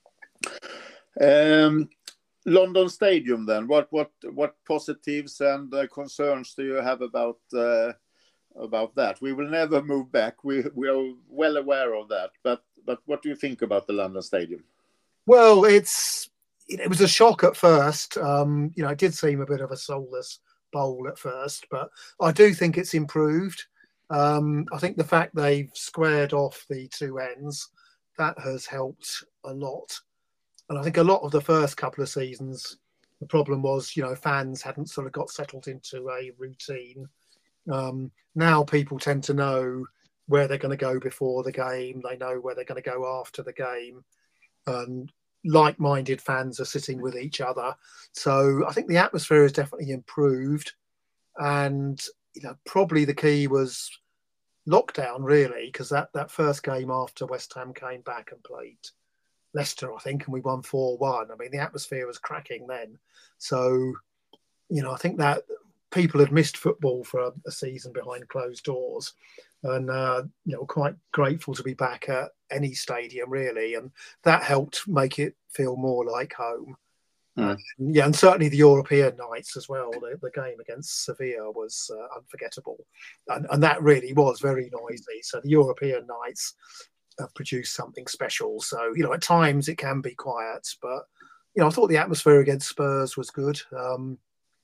Um, London Stadium, then. What what what positives and uh, concerns do you have about uh, about that? We will never move back. We we are well aware of that. But but what do you think about the London Stadium? Well, it's. It was a shock at first. Um, you know, it did seem a bit of a soulless bowl at first, but I do think it's improved. Um, I think the fact they've squared off the two ends, that has helped a lot. And I think a lot of the first couple of seasons, the problem was, you know, fans hadn't sort of got settled into a routine. Um, now people tend to know where they're going to go before the game. They know where they're going to go after the game. And like-minded fans are sitting with each other. So I think the atmosphere has definitely improved. And, you know, probably the key was lockdown, really, because that, that first game after West Ham came back and played Leicester, I think, and we won four one. I mean, the atmosphere was cracking then. So, you know, I think that people had missed football for a, a season behind closed doors, and uh, you know, quite grateful to be back at any stadium really, and that helped make it feel more like home. Mm. Uh, yeah, and certainly the European nights as well. The, the game against Sevilla was uh, unforgettable, and, and that really was very noisy. So the European nights have produced something special. So, you know, at times it can be quiet, but you know, I thought the atmosphere against Spurs was good. Um,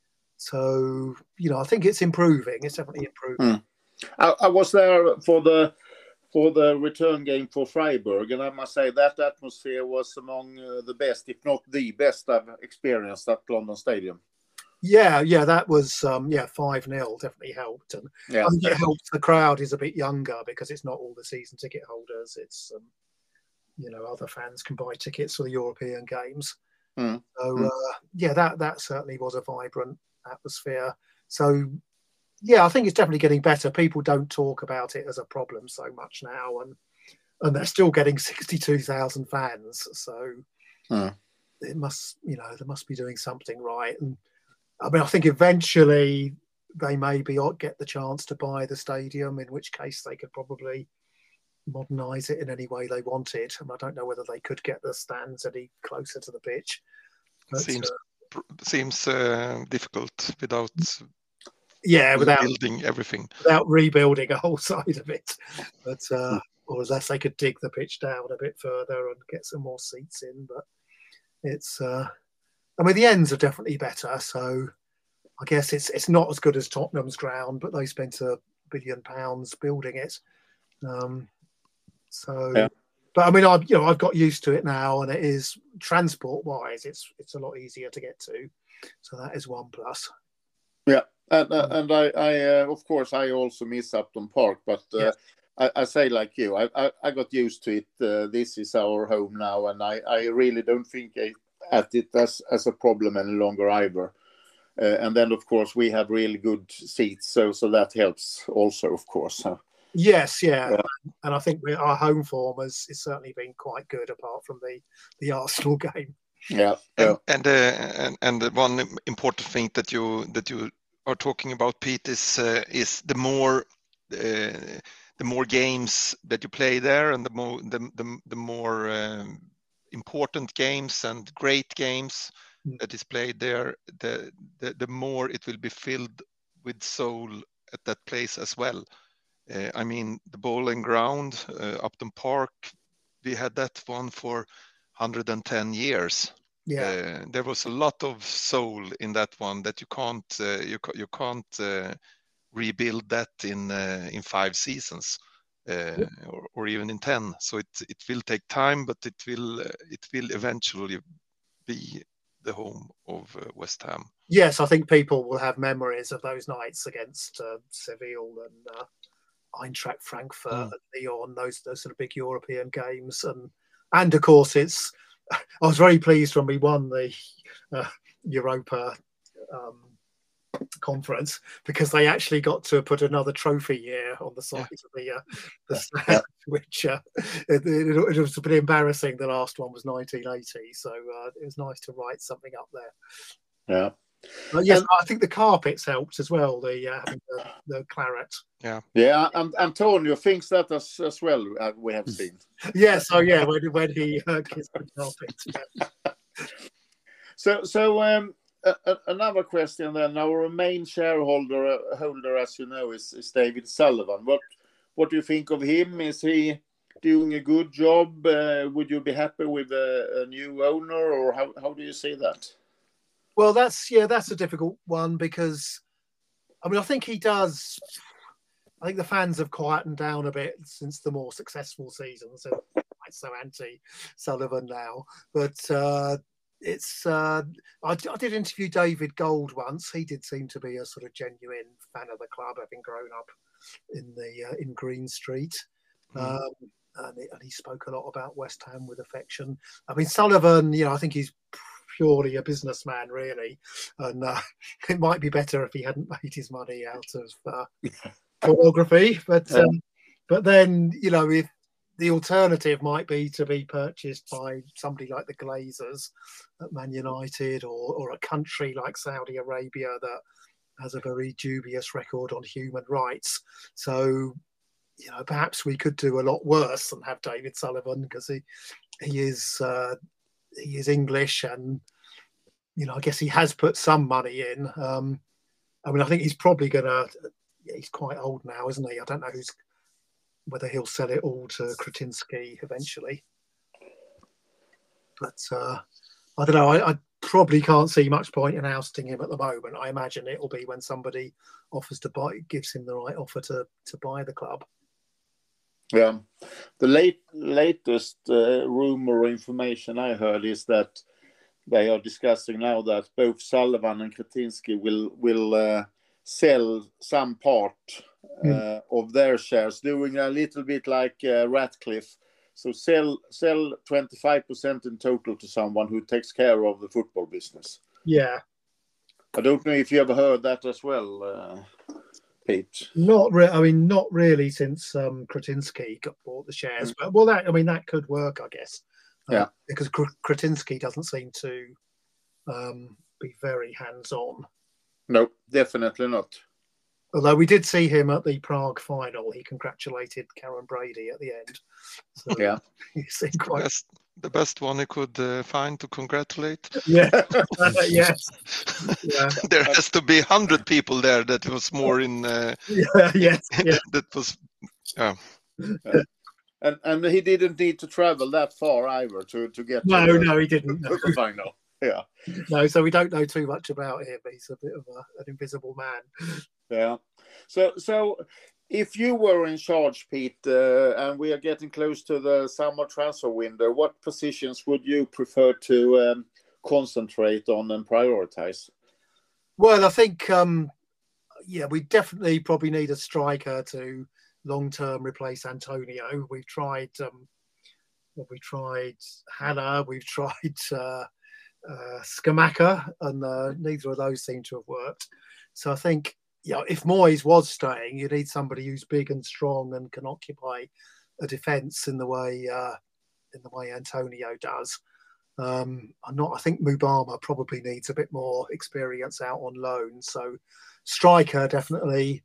so, you know, I think it's improving. It's definitely improving. Mm. I, I was there for the for the return game for Freiburg, and I must say that atmosphere was among uh, the best, if not the best, I've experienced at London Stadium. Yeah, yeah, that was um, yeah five nil definitely helped, and Yeah. I think it helps the crowd is a bit younger because it's not all the season ticket holders. It's um, you know, other fans can buy tickets for the European games. Mm. So Mm. uh, yeah, that that certainly was a vibrant atmosphere. So yeah, I think it's definitely getting better. People don't talk about it as a problem so much now, and and they're still getting sixty-two thousand fans. So Mm. it must, you know, they must be doing something right. And I mean, I think eventually they maybe get the chance to buy the stadium, in which case they could probably modernise it in any way they wanted. And I don't know whether they could get the stands any closer to the pitch. But, Seems uh, seems uh, difficult without yeah, without building everything. without rebuilding a whole side of it. But uh, or unless they could dig the pitch down a bit further and get some more seats in. But it's, uh, I mean, the ends are definitely better. So I guess it's it's not as good as Tottenham's ground, but they spent a billion pounds building it. Um, so, Yeah. but I mean, I've you know I've got used to it now, and it is transport wise, it's it's a lot easier to get to. So that is one plus. Yeah, and uh, and I, I uh, of course, I also miss Upton Park, but uh, Yes. I, I say like you, I, I, I got used to it. Uh, this is our home now, and I, I really don't think I, at it as as a problem any longer either. Uh, and then, of course, we have really good seats, so so that helps also, of course. Huh? Yes, yeah. Yeah. And I think we, our home form has, has certainly been quite good, apart from the the Arsenal game. Yeah, yeah. And and, uh, and and the one important thing that you that you are talking about, Pete, is uh, is the more uh, the more games that you play there, and the more the the, the more um, important games and great games Mm. that is played there, the, the the more it will be filled with soul at that place as well. Uh, I mean, the Bowling Ground, uh, Upton Park, we had that one for one hundred ten years. Yeah, Uh, there was a lot of soul in that one that you can't uh, you ca- you can't uh, rebuild that in uh, in five seasons uh, or, or even in ten. So it it will take time, but it will uh, it will eventually be the home of uh, West Ham. yes, I think people will have memories of those nights against uh, Seville and uh, Eintracht Frankfurt Mm. and Lyon, those those sort of big European games, and and of course it's. I was very pleased when we won the uh, Europa um, conference, because they actually got to put another trophy year on the side of the uh, the stand, Yeah. which uh, it, it, it was a bit embarrassing. The last one was nineteen eighty, so uh, it was nice to write something up there. Yeah. But yes, And- I think the carpets helped as well. The uh, having the, the claret. Yeah, and Antonio thinks that as, as well, uh, we have seen. Yeah, so yeah, when when he uh, kissed the carpet. Yeah. So, so um, a, a, another question then. Our main shareholder, uh, holder, as you know, is, is David Sullivan. What what do you think of him? Is he doing a good job? Uh, would you be happy with a, a new owner, or how, how do you see that? Well, that's yeah, that's a difficult one, because I mean, I think he does. I think the fans have quietened down a bit since the more successful season, so I'm so anti Sullivan now. But uh, it's uh, I, I did interview David Gold once. He did seem to be a sort of genuine fan of the club, having grown up in the uh, in Green Street. Mm. Um, and, he, and he spoke a lot about West Ham with affection. I mean, Sullivan, you know, I think he's purely a businessman, really, and uh, it might be better if he hadn't made his money out of uh, pornography. But Yeah. um, but then, you know, if the alternative might be to be purchased by somebody like the Glazers at Man United, or or a country like Saudi Arabia that has a very dubious record on human rights. So, you know, perhaps we could do a lot worse than have David Sullivan, because he he is uh, he is English, and you know, I guess he has put some money in. Um, I mean, I think he's probably gonna. He's quite old now, isn't he? I don't know who's whether he'll sell it all to Kretinsky eventually. But uh, I don't know. I, I probably can't see much point in ousting him at the moment. I imagine it'll be when somebody offers to buy, gives him the right offer to to buy the club. Yeah, the late latest uh, rumor or information I heard is that they are discussing now that both Sullivan and Kretinsky will will uh, sell some part uh, mm. of their shares, doing a little bit like uh, Ratcliffe. So sell sell twenty-five percent in total to someone who takes care of the football business. Yeah. I don't know if you ever heard that as well, uh, Pete. Not re- I mean, not really, since um, Kretinsky got bought the shares. Mm. But well, that I mean, that could work, I guess. Uh, yeah. Because Kretinsky doesn't seem to um, be very hands-on. No, definitely not. Although we did see him at the Prague final, he congratulated Karen Brady at the end. So yeah, he seemed quite... the, best, the best one he could uh, find to congratulate. Yeah, yes. Yeah. There has to be a hundred people there. That was more in. Uh, yeah, yes, yeah. That was. Yeah. yeah. And and he didn't need to travel that far either to to get. No, to the, no, he didn't. To the final. Yeah. No, so we don't know too much about him. He's a bit of a, an invisible man. Yeah. So, so if you were in charge, Pete, uh, and we are getting close to the summer transfer window, what positions would you prefer to um, concentrate on and prioritize? Well, I think, um, yeah, we definitely probably need a striker to long-term replace Antonio. We've tried, um, well, we tried Hannah, we've tried uh, uh, Skamaka, and uh, neither of those seem to have worked. So I think, you know, if Moyes was staying, you need somebody who's big and strong and can occupy a defence in the way uh, in the way Antonio does. Um, I'm not. I think Mubama probably needs a bit more experience out on loan. So striker definitely,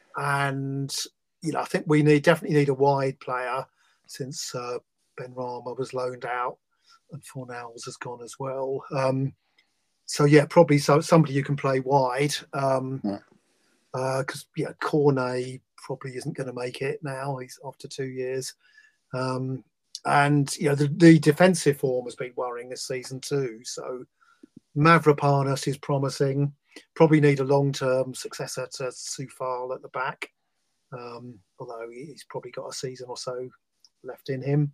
and you know, I think we need definitely need a wide player, since uh, Benrahma was loaned out and Fornals has gone as well. Um, so yeah, probably so somebody who can play wide. Um, yeah. Because uh, yeah, Cornet probably isn't going to make it now. He's after two years, um, and you know the, the defensive form has been worrying this season too. So Mavropanos is promising. Probably need a long-term successor to Soufal at the back, um, although he's probably got a season or so left in him.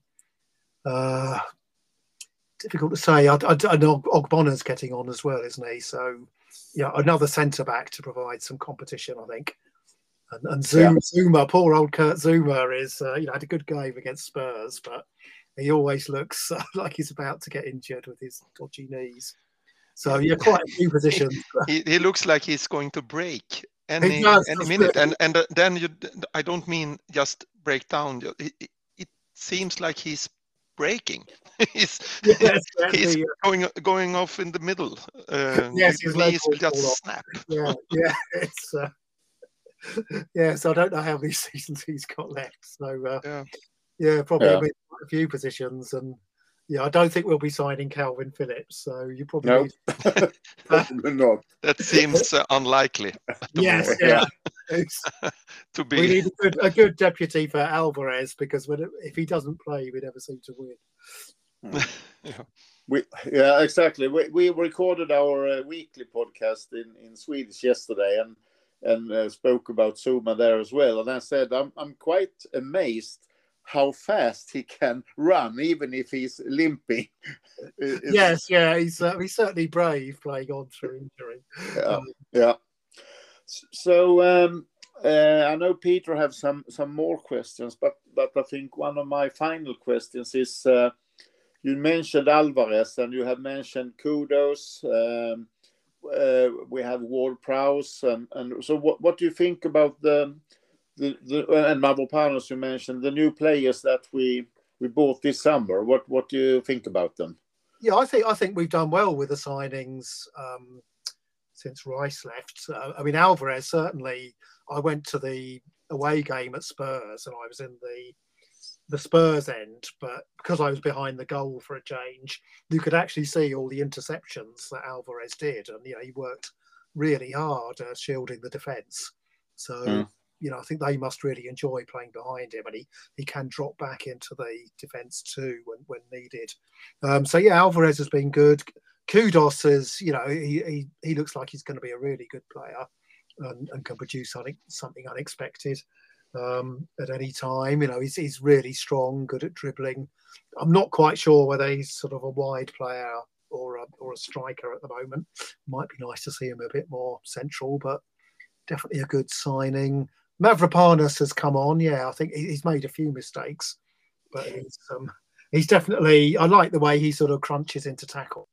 Uh, difficult to say. I, I, I know Ogbonna's getting on as well, isn't he? So. Yeah, another centre back to provide some competition, I think. And, and Zuma, yeah. Zuma, poor old Kurt Zuma, is uh, you know had a good game against Spurs, but he always looks uh, like he's about to get injured with his dodgy knees. So yeah, quite a few positions. he, he looks like he's going to break any does, any minute, and and uh, then you. I don't mean just break down. It, it, it seems like he's breaking. he's yes, he's yeah. going going off in the middle. Uh, yes, his knees will just snap. Yeah, yeah, it's uh, yeah. So I don't know how many seasons he's got left. So uh, yeah. yeah, probably yeah. a few positions, and yeah, I don't think we'll be signing Calvin Phillips. So you probably no, need... probably not. That seems uh, unlikely. Yes, yeah. to be we need a good, a good deputy for Alvarez, because when it, if he doesn't play, we never seem to win. yeah. We yeah exactly. We we recorded our uh, weekly podcast in, in Swedish yesterday, and and uh, spoke about Zuma there as well. And I said I'm I'm quite amazed how fast he can run, even if he's limping. It's... Yes, yeah, he's uh, he's certainly brave playing on through injury. Yeah, um, yeah. So um, uh, I know Peter have some some more questions, but but I think one of my final questions is uh, you mentioned Alvarez and you have mentioned Kudos. Um, uh, we have Ward-Prowse, and and so what what do you think about the the, the and Mavropanos you mentioned, the new players that we we bought this summer. What what do you think about them? Yeah, I think I think we've done well with the signings um, since Rice left. Uh, I mean, Alvarez certainly. I went to the away game at Spurs, and I was in the the Spurs end, but because I was behind the goal for a change, you could actually see all the interceptions that Alvarez did, and you know he worked really hard uh, shielding the defence. So. Mm. You know, I think they must really enjoy playing behind him, and he, he can drop back into the defence too when, when needed. Um, so yeah, Alvarez has been good. Kudos is, you know, he he, he looks like he's going to be a really good player and, and can produce something, something unexpected um, at any time. You know, he's he's really strong, good at dribbling. I'm not quite sure whether he's sort of a wide player or a, or a striker at the moment. Might be nice to see him a bit more central, but definitely a good signing. Mavropanos has come on. Yeah, I think he's made a few mistakes, but he's um, he's definitely. I like the way he sort of crunches into tackle.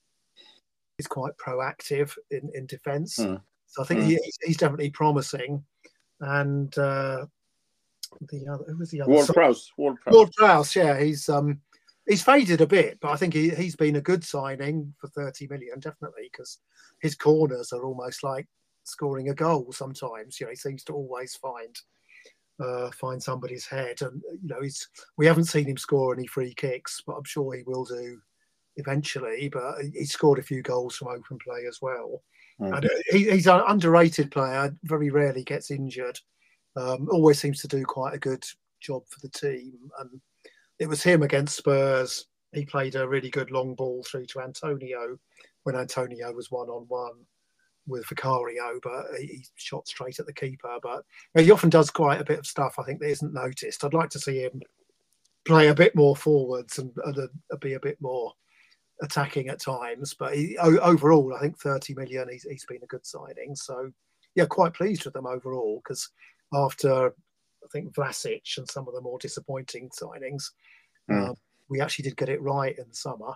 He's quite proactive in in defence, mm. so I think mm. he, he's definitely promising. And uh, the other, who was the other? Ward-Prowse. Ward-Prowse. Ward-Prowse. Yeah, he's um he's faded a bit, but I think he he's been a good signing for thirty million, definitely, because his corners are almost like scoring a goal sometimes. You know, he seems to always find uh, find somebody's head, and you know, he's we haven't seen him score any free kicks, but I'm sure he will do eventually. But he scored a few goals from open play as well. Mm. And he, he's an underrated player. Very rarely gets injured. Um, always seems to do quite a good job for the team. And it was him against Spurs. He played a really good long ball through to Antonio when Antonio was one on one with Vicario, but he shot straight at the keeper. But he often does quite a bit of stuff, I think, that isn't noticed. I'd like to see him play a bit more forwards and, and uh, be a bit more attacking at times. But he, overall, I think thirty million, he's, he's been a good signing. So, yeah, quite pleased with them overall, because after, I think, Vlasic and some of the more disappointing signings, mm. uh, we actually did get it right in the summer.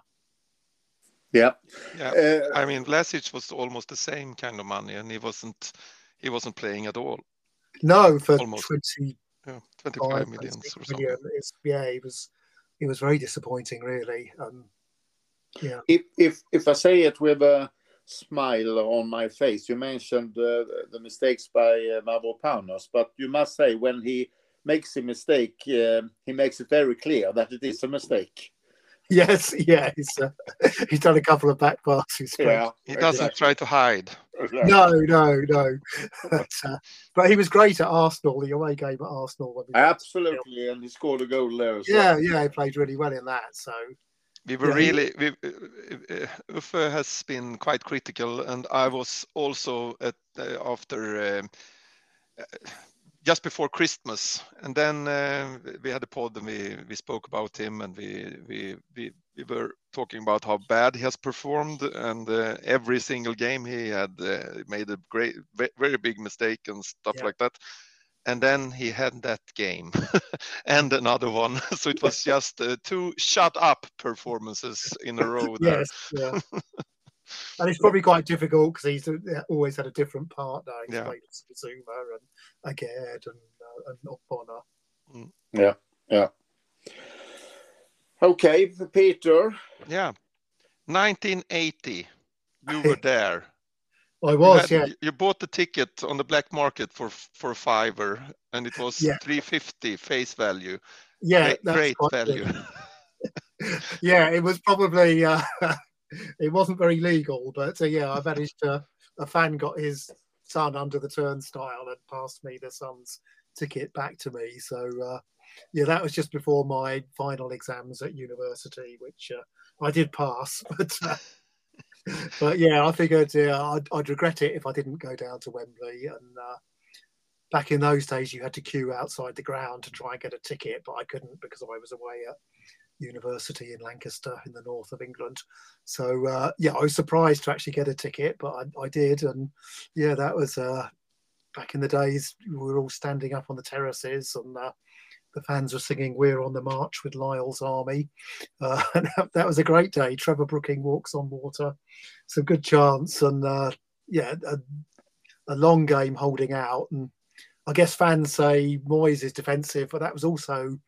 Yeah, yeah. Uh, I mean, Vlasic was almost the same kind of money, and he wasn't he wasn't playing at all. No, for almost. twenty, yeah, twenty-five million or something. It's, yeah, he was he was very disappointing, really. Um, yeah. If if if I say it with a smile on my face, you mentioned uh, the mistakes by uh, Mavropanos, but you must say when he makes a mistake, uh, he makes it very clear that it is a mistake. Yes, yeah, he's uh, he's done a couple of back passes. Yeah, he doesn't exactly. try to hide. No, no, no. but, uh, but he was great at Arsenal, the away game at Arsenal. When we Absolutely, and he scored a goal there as yeah, well. Yeah, he played really well in that. So we were yeah, really. We, uh, Uffe has been quite critical, and I was also at uh, after. Um, uh, just before Christmas, and then uh, we had a pod and we, we spoke about him, and we, we we we were talking about how bad he has performed, and uh, every single game he had uh, made a great, very big mistake and stuff yeah. like that. And then he had that game and another one, so it was just uh, two shut up performances in a row there. Yes, yeah. And it's probably quite difficult because he's always had a different partner. He's yeah. played with Zuma and Aged and, uh, and Ogbonna. Mm. Yeah, yeah. Okay, Peter. Yeah, nineteen eighty. You were there. I was, you had, yeah. You bought the ticket on the black market for for a fiver, and it was yeah. three fifty face value. Yeah, great, great value. Yeah, it was probably. Uh, It wasn't very legal, but uh, yeah, I managed to. A fan got his son under the turnstile and passed me the son's ticket back to me. So uh, yeah, that was just before my final exams at university, which uh, I did pass. But uh, but yeah, I figured yeah, I'd, I'd regret it if I didn't go down to Wembley. And uh, back in those days, you had to queue outside the ground to try and get a ticket, but I couldn't because I was away at university in Lancaster in the north of England. So uh, yeah, I was surprised to actually get a ticket, but I, I did. And yeah, that was uh, back in the days we were all standing up on the terraces, and uh, the fans were singing "We're on the March" with Lyle's Army. Uh, and that, that was a great day. Trevor Brooking walks on water, some good chants, and uh, yeah, a, a long game holding out. And I guess fans say Moyes is defensive, but that was also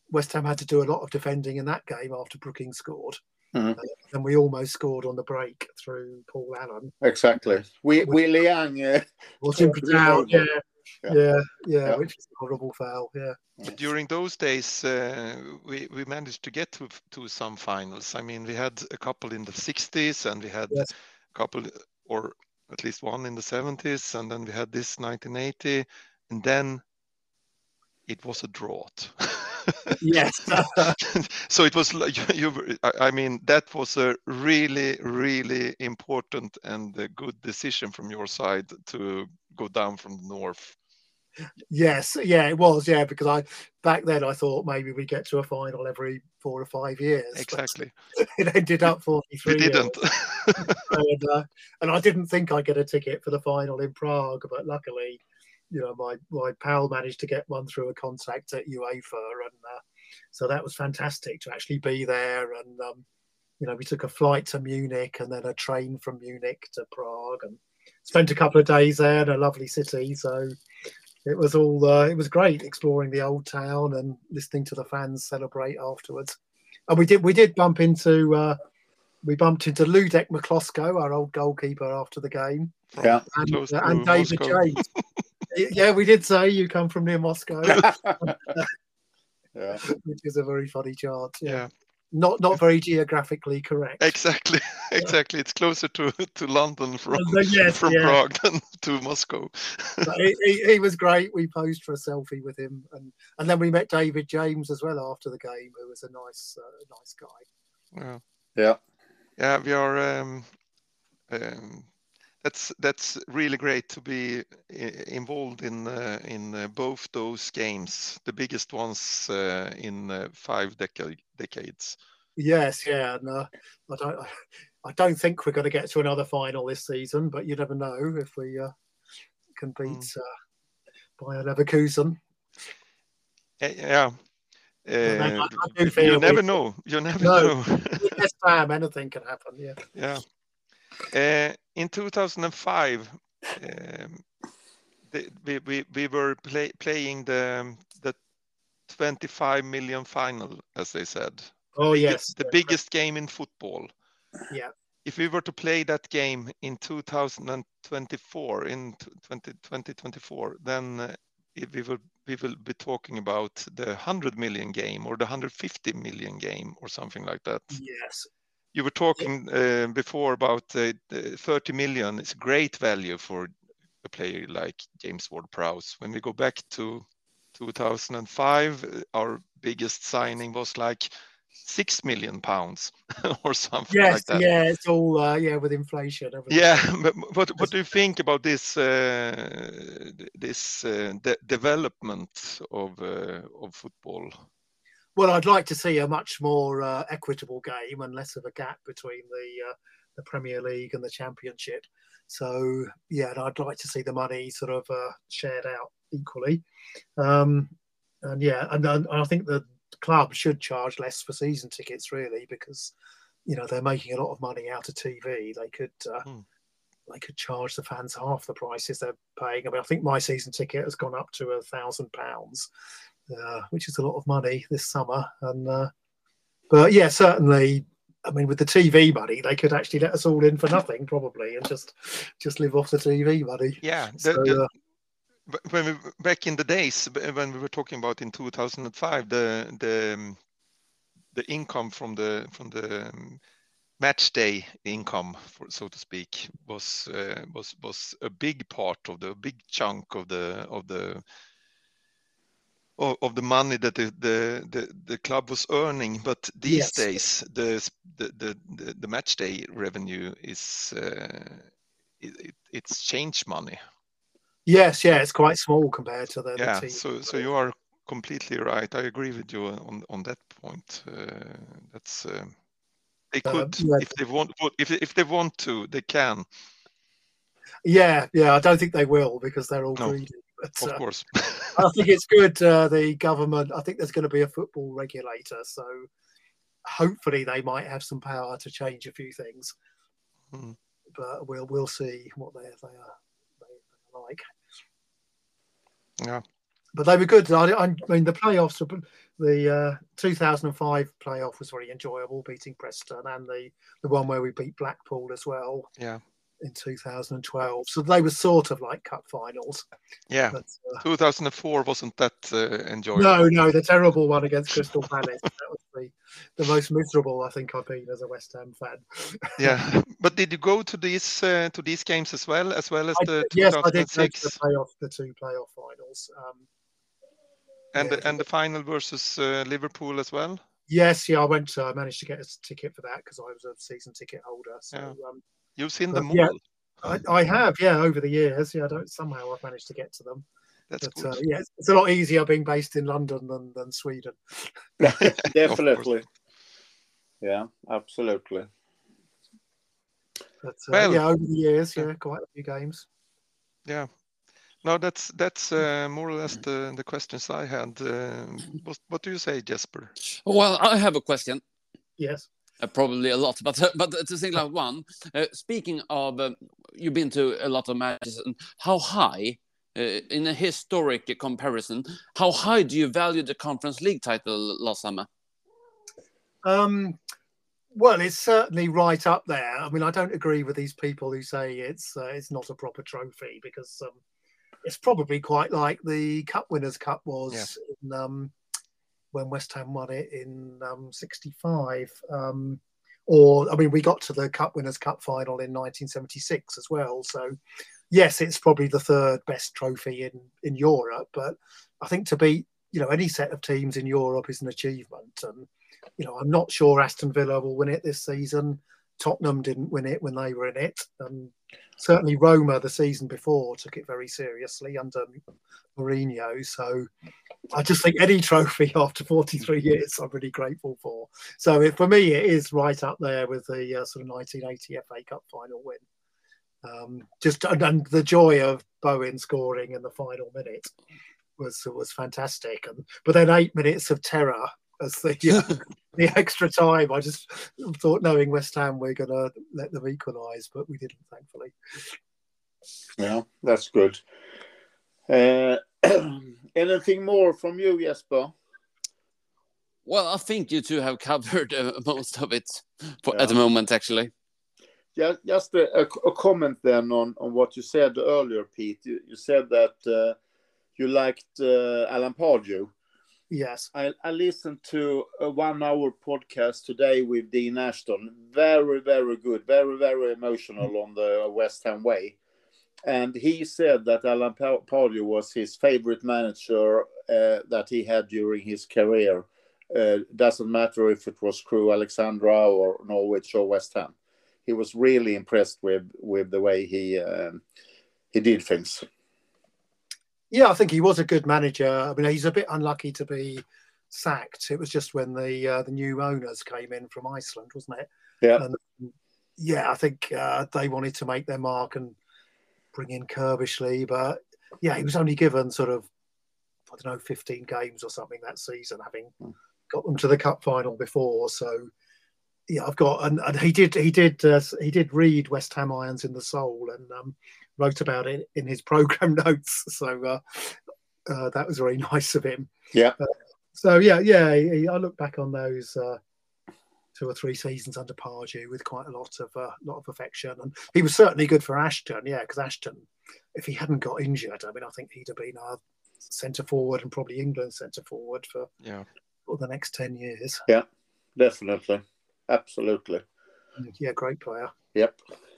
West Ham had to do a lot of defending in that game after Brookings scored. Mhm. Uh, and we almost scored on the break through Paul Allen. Exactly. We we Liang. Uh, Was in turned him Patel, over. yeah, Yeah. yeah, yeah, Yeah. which was a horrible foul. Yeah, But during those days, uh, we we managed to get to to some finals. I mean, we had a couple in the sixties, and we had Yes. a couple, or at least one in the seventies, and then we had this nineteen eighty, and then it was a drought. yes, So it was like you, you were- I I mean, that was a really, really important and a good decision from your side to go down from the north. yes, yeah, it was, yeah, because I back then I thought maybe we get to a final every four or five years. but Exactly. it ended up We forty-three years. didn't. and, uh, and I didn't think I'd get a ticket for the final in Prague, but luckily, you know, my my pal managed to get one through a contact at UEFA, and uh, so that was fantastic to actually be there. And um, you know, we took a flight to Munich and then a train from Munich to Prague, and spent a couple of days there in a lovely city. So it was all uh, it was great exploring the old town and listening to the fans celebrate afterwards. And we did we did bump into. Uh, We bumped into Ludek McCloskey, our old goalkeeper, after the game, From Yeah. and, close uh, to and David Moscow. James. Yeah, we did say you come from near Moscow, Yeah. which is a very funny chant. Yeah, Yeah, not not very geographically correct. exactly, exactly. It's closer to to London from And then, yes, from yeah. Prague than to Moscow. But he, he, he was great. We posed for a selfie with him, and and then we met David James as well after the game, who was a nice uh, nice guy. Yeah, Yeah. yeah. We are. Um, um, that's that's really great to be i- involved in uh, in uh, both those games, the biggest ones uh, in uh, five decade decades. Yes, yeah, and uh, I don't I don't think we're going to get to another final this season, but you never know if we uh, can beat uh, Bayer Leverkusen. Eh, Yeah. then I- Uh, I do you feel never we- know. You never No. know. With West Ham, anything can happen. Yeah. Yeah. Uh, in two thousand five, um, the, we, we we were play, playing the the twenty-five million final, as they said. Oh Big- yes. the biggest game in football. Yeah. If we were to play that game in two thousand twenty-four, in twenty twenty-four, then uh, if we will we will be talking about the one hundred million game or the one hundred fifty million game or something like that. Yes. You were talking uh, before about uh, the thirty million. It's great value for a player like James Ward-Prowse. When we go back to two thousand five, uh, our biggest signing was like six million pounds or something Yes. like that. Yeah. It's all uh, yeah with inflation. everything. Yeah, but what what do you think about this uh, this uh, de- development of uh, of football? Well, I'd like to see a much more uh, equitable game and less of a gap between the uh, the Premier League and the Championship. So yeah, and I'd like to see the money sort of uh, shared out equally. Um, and yeah, and, and I think the club should charge less for season tickets, really, because you know they're making a lot of money out of T V. They could uh, Hmm. they could charge the fans half the prices they're paying. I mean, I think my season ticket has gone up to a thousand pounds. Uh, which is a lot of money this summer. And uh, but yeah, certainly. I mean, with the T V money, they could actually let us all in for nothing, probably, and just just live off the T V money. Yeah, So, the, the, uh, b- when we back in the days b- when we were talking about in two thousand five, the the um, the income from the from the um, match day income, for, so to speak, was uh, was was a big part of the big chunk of the of the of, of the money that the, the the the club was earning. But these Yes. days, the s- the the the, the match day revenue is uh, it, it, it's change money. yes, yeah, it's quite small compared to the, Yeah, the T V. so so you are completely right. I agree with you on on that point. Uh, that's uh, they Uh, could yeah. if they want if if they want to, they can. Yeah, yeah, I don't think they will because they're all No, greedy. But Of uh, course. I think it's good. Uh, the government, I think there's going to be a football regulator, so hopefully they might have some power to change a few things. Mm. But we'll we'll see what they they are they are like. Yeah. but they were good. I, I mean, the playoffs, the uh, two thousand five playoff was very enjoyable, beating Preston, and the, the one where we beat Blackpool as well. Yeah. In two thousand twelve, so they were sort of like cup finals. Yeah, but, uh, two thousand four wasn't that uh, enjoyable. No, no, the terrible one against Crystal Palace. That was the, the most miserable I think I've been as a West Ham fan. Yeah, but did you go to these uh, to these games as well, as well as I, the yes, two thousand six? I did go to the playoff, the two playoff finals. Um, and yeah, the, and the final versus uh, Liverpool as well. Yes, yeah, I went. To, I managed to get a ticket for that because I was a season ticket holder. So. Yeah. Um, You've seen but, them all. yeah, I, I have, yeah, over the years. Yeah, I don't somehow I've managed to get to them. That's but, good. Uh, yeah, it's, it's a lot easier being based in London than, than Sweden. Definitely. Yeah, absolutely. But, uh, Well, yeah, over the years, yeah, quite a few games. Yeah. No, that's that's uh, more or less the, the questions I had. Uh, what, what do you say, Jesper? Well, I have a question. Yes. Uh, probably a lot, but uh, but to single out one. Uh, speaking of, uh, you've been to a lot of matches. And how high, uh, in a historic comparison, how high do you value the Conference League title last summer? Um, well, it's certainly right up there. I mean, I don't agree with these people who say it's uh, it's not a proper trophy because um, it's probably quite like the Cup Winners' Cup was Yeah. in, um, when West Ham won it in um, sixty-five. Um, or, I mean, we got to the Cup Winners' Cup final in nineteen seventy-six as well. So, yes, it's probably the third best trophy in, in Europe. But I think to beat, you know, any set of teams in Europe is an achievement. And, you know, I'm not sure Aston Villa will win it this season. Tottenham didn't win it when they were in it. And certainly Roma the season before took it very seriously under Mourinho. So I just think any trophy after forty-three years I'm really grateful for. So it, for me, it is right up there with the uh, sort of nineteen eighty F A Cup final win. Um, just and, and the joy of Bowen scoring in the final minute was was fantastic. And but then eight minutes of terror as the uh, the extra time. I just thought, knowing West Ham, we're going to let them equalise, but we didn't, thankfully. Yeah, that's good. Uh, anything more from you, Jesper? Well, I think you two have covered uh, most of it for, Yeah. at the moment, actually. Yeah, just a, a, a comment then on, on what you said earlier, Pete. You, you said that uh, you liked uh, Alan Pardew. Yes. I, I listened to a one-hour podcast today with Dean Ashton. Very, very good. Very, very emotional on the West Ham way. And he said that Alan Pardew was his favorite manager uh, that he had during his career. Uh, doesn't matter if it was Crewe Alexandra or Norwich or West Ham. He was really impressed with, with the way he um, he did things. Yeah, I think he was a good manager. I mean, he's a bit unlucky to be sacked. It was just when the uh, the new owners came in from Iceland, wasn't it? Yeah. And, yeah, I think uh, they wanted to make their mark and bring in Kerbishley. But, yeah, he was only given sort of, I don't know, fifteen games or something that season, having got them to the cup final before. So, yeah, I've got, and, and he did, he did, uh, he did read West Ham Irons in the Soul and um, wrote about it in his program notes. So uh, uh, that was very nice of him. Yeah. Uh, so yeah, yeah, he, I look back on those uh, two or three seasons under Pardew with quite a lot of uh, lot of affection, and he was certainly good for Ashton. Yeah, because Ashton, if he hadn't got injured, I mean, I think he'd have been our centre forward and probably England's centre forward for yeah for the next ten years. Yeah, definitely. Absolutely. Yeah, great player. Yep.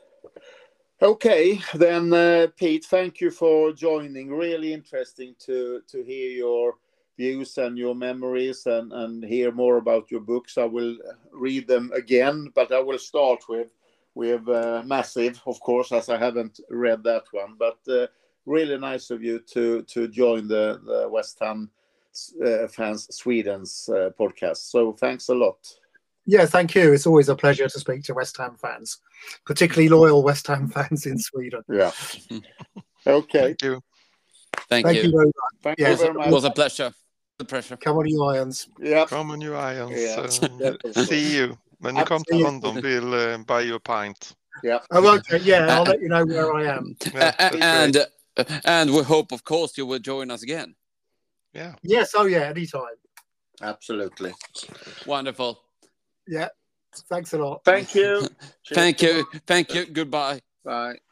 Okay, then, uh, Pete, thank you for joining. Really interesting to to hear your views and your memories and, and hear more about your books. I will read them again, but I will start with with uh, Massive, of course, as I haven't read that one. But uh, really nice of you to to join the, the West Ham uh, Fans Sweden's uh, podcast. So thanks a lot. Yeah, thank you. It's always a pleasure to speak to West Ham fans, particularly loyal West Ham fans in Sweden. Yeah. Okay. Thank you. Thank, Thank you. you very much. Thank Yes, you very It much. was a pleasure. A pleasure. Come on, you Irons. Yeah. Come on, you Irons. Yeah, Uh, definitely. see you. When you come to Absolutely. London, we'll uh, buy you a pint. Yeah. Oh, okay. Yeah, I'll let you know where I am. Yeah, A- that's and uh, and we hope, of course, you will join us again. Yeah. Yes. Oh, yeah. Anytime. Absolutely. Wonderful. Yeah. Thanks a lot. Thank you. Thank you. Thank you. Goodbye. Bye.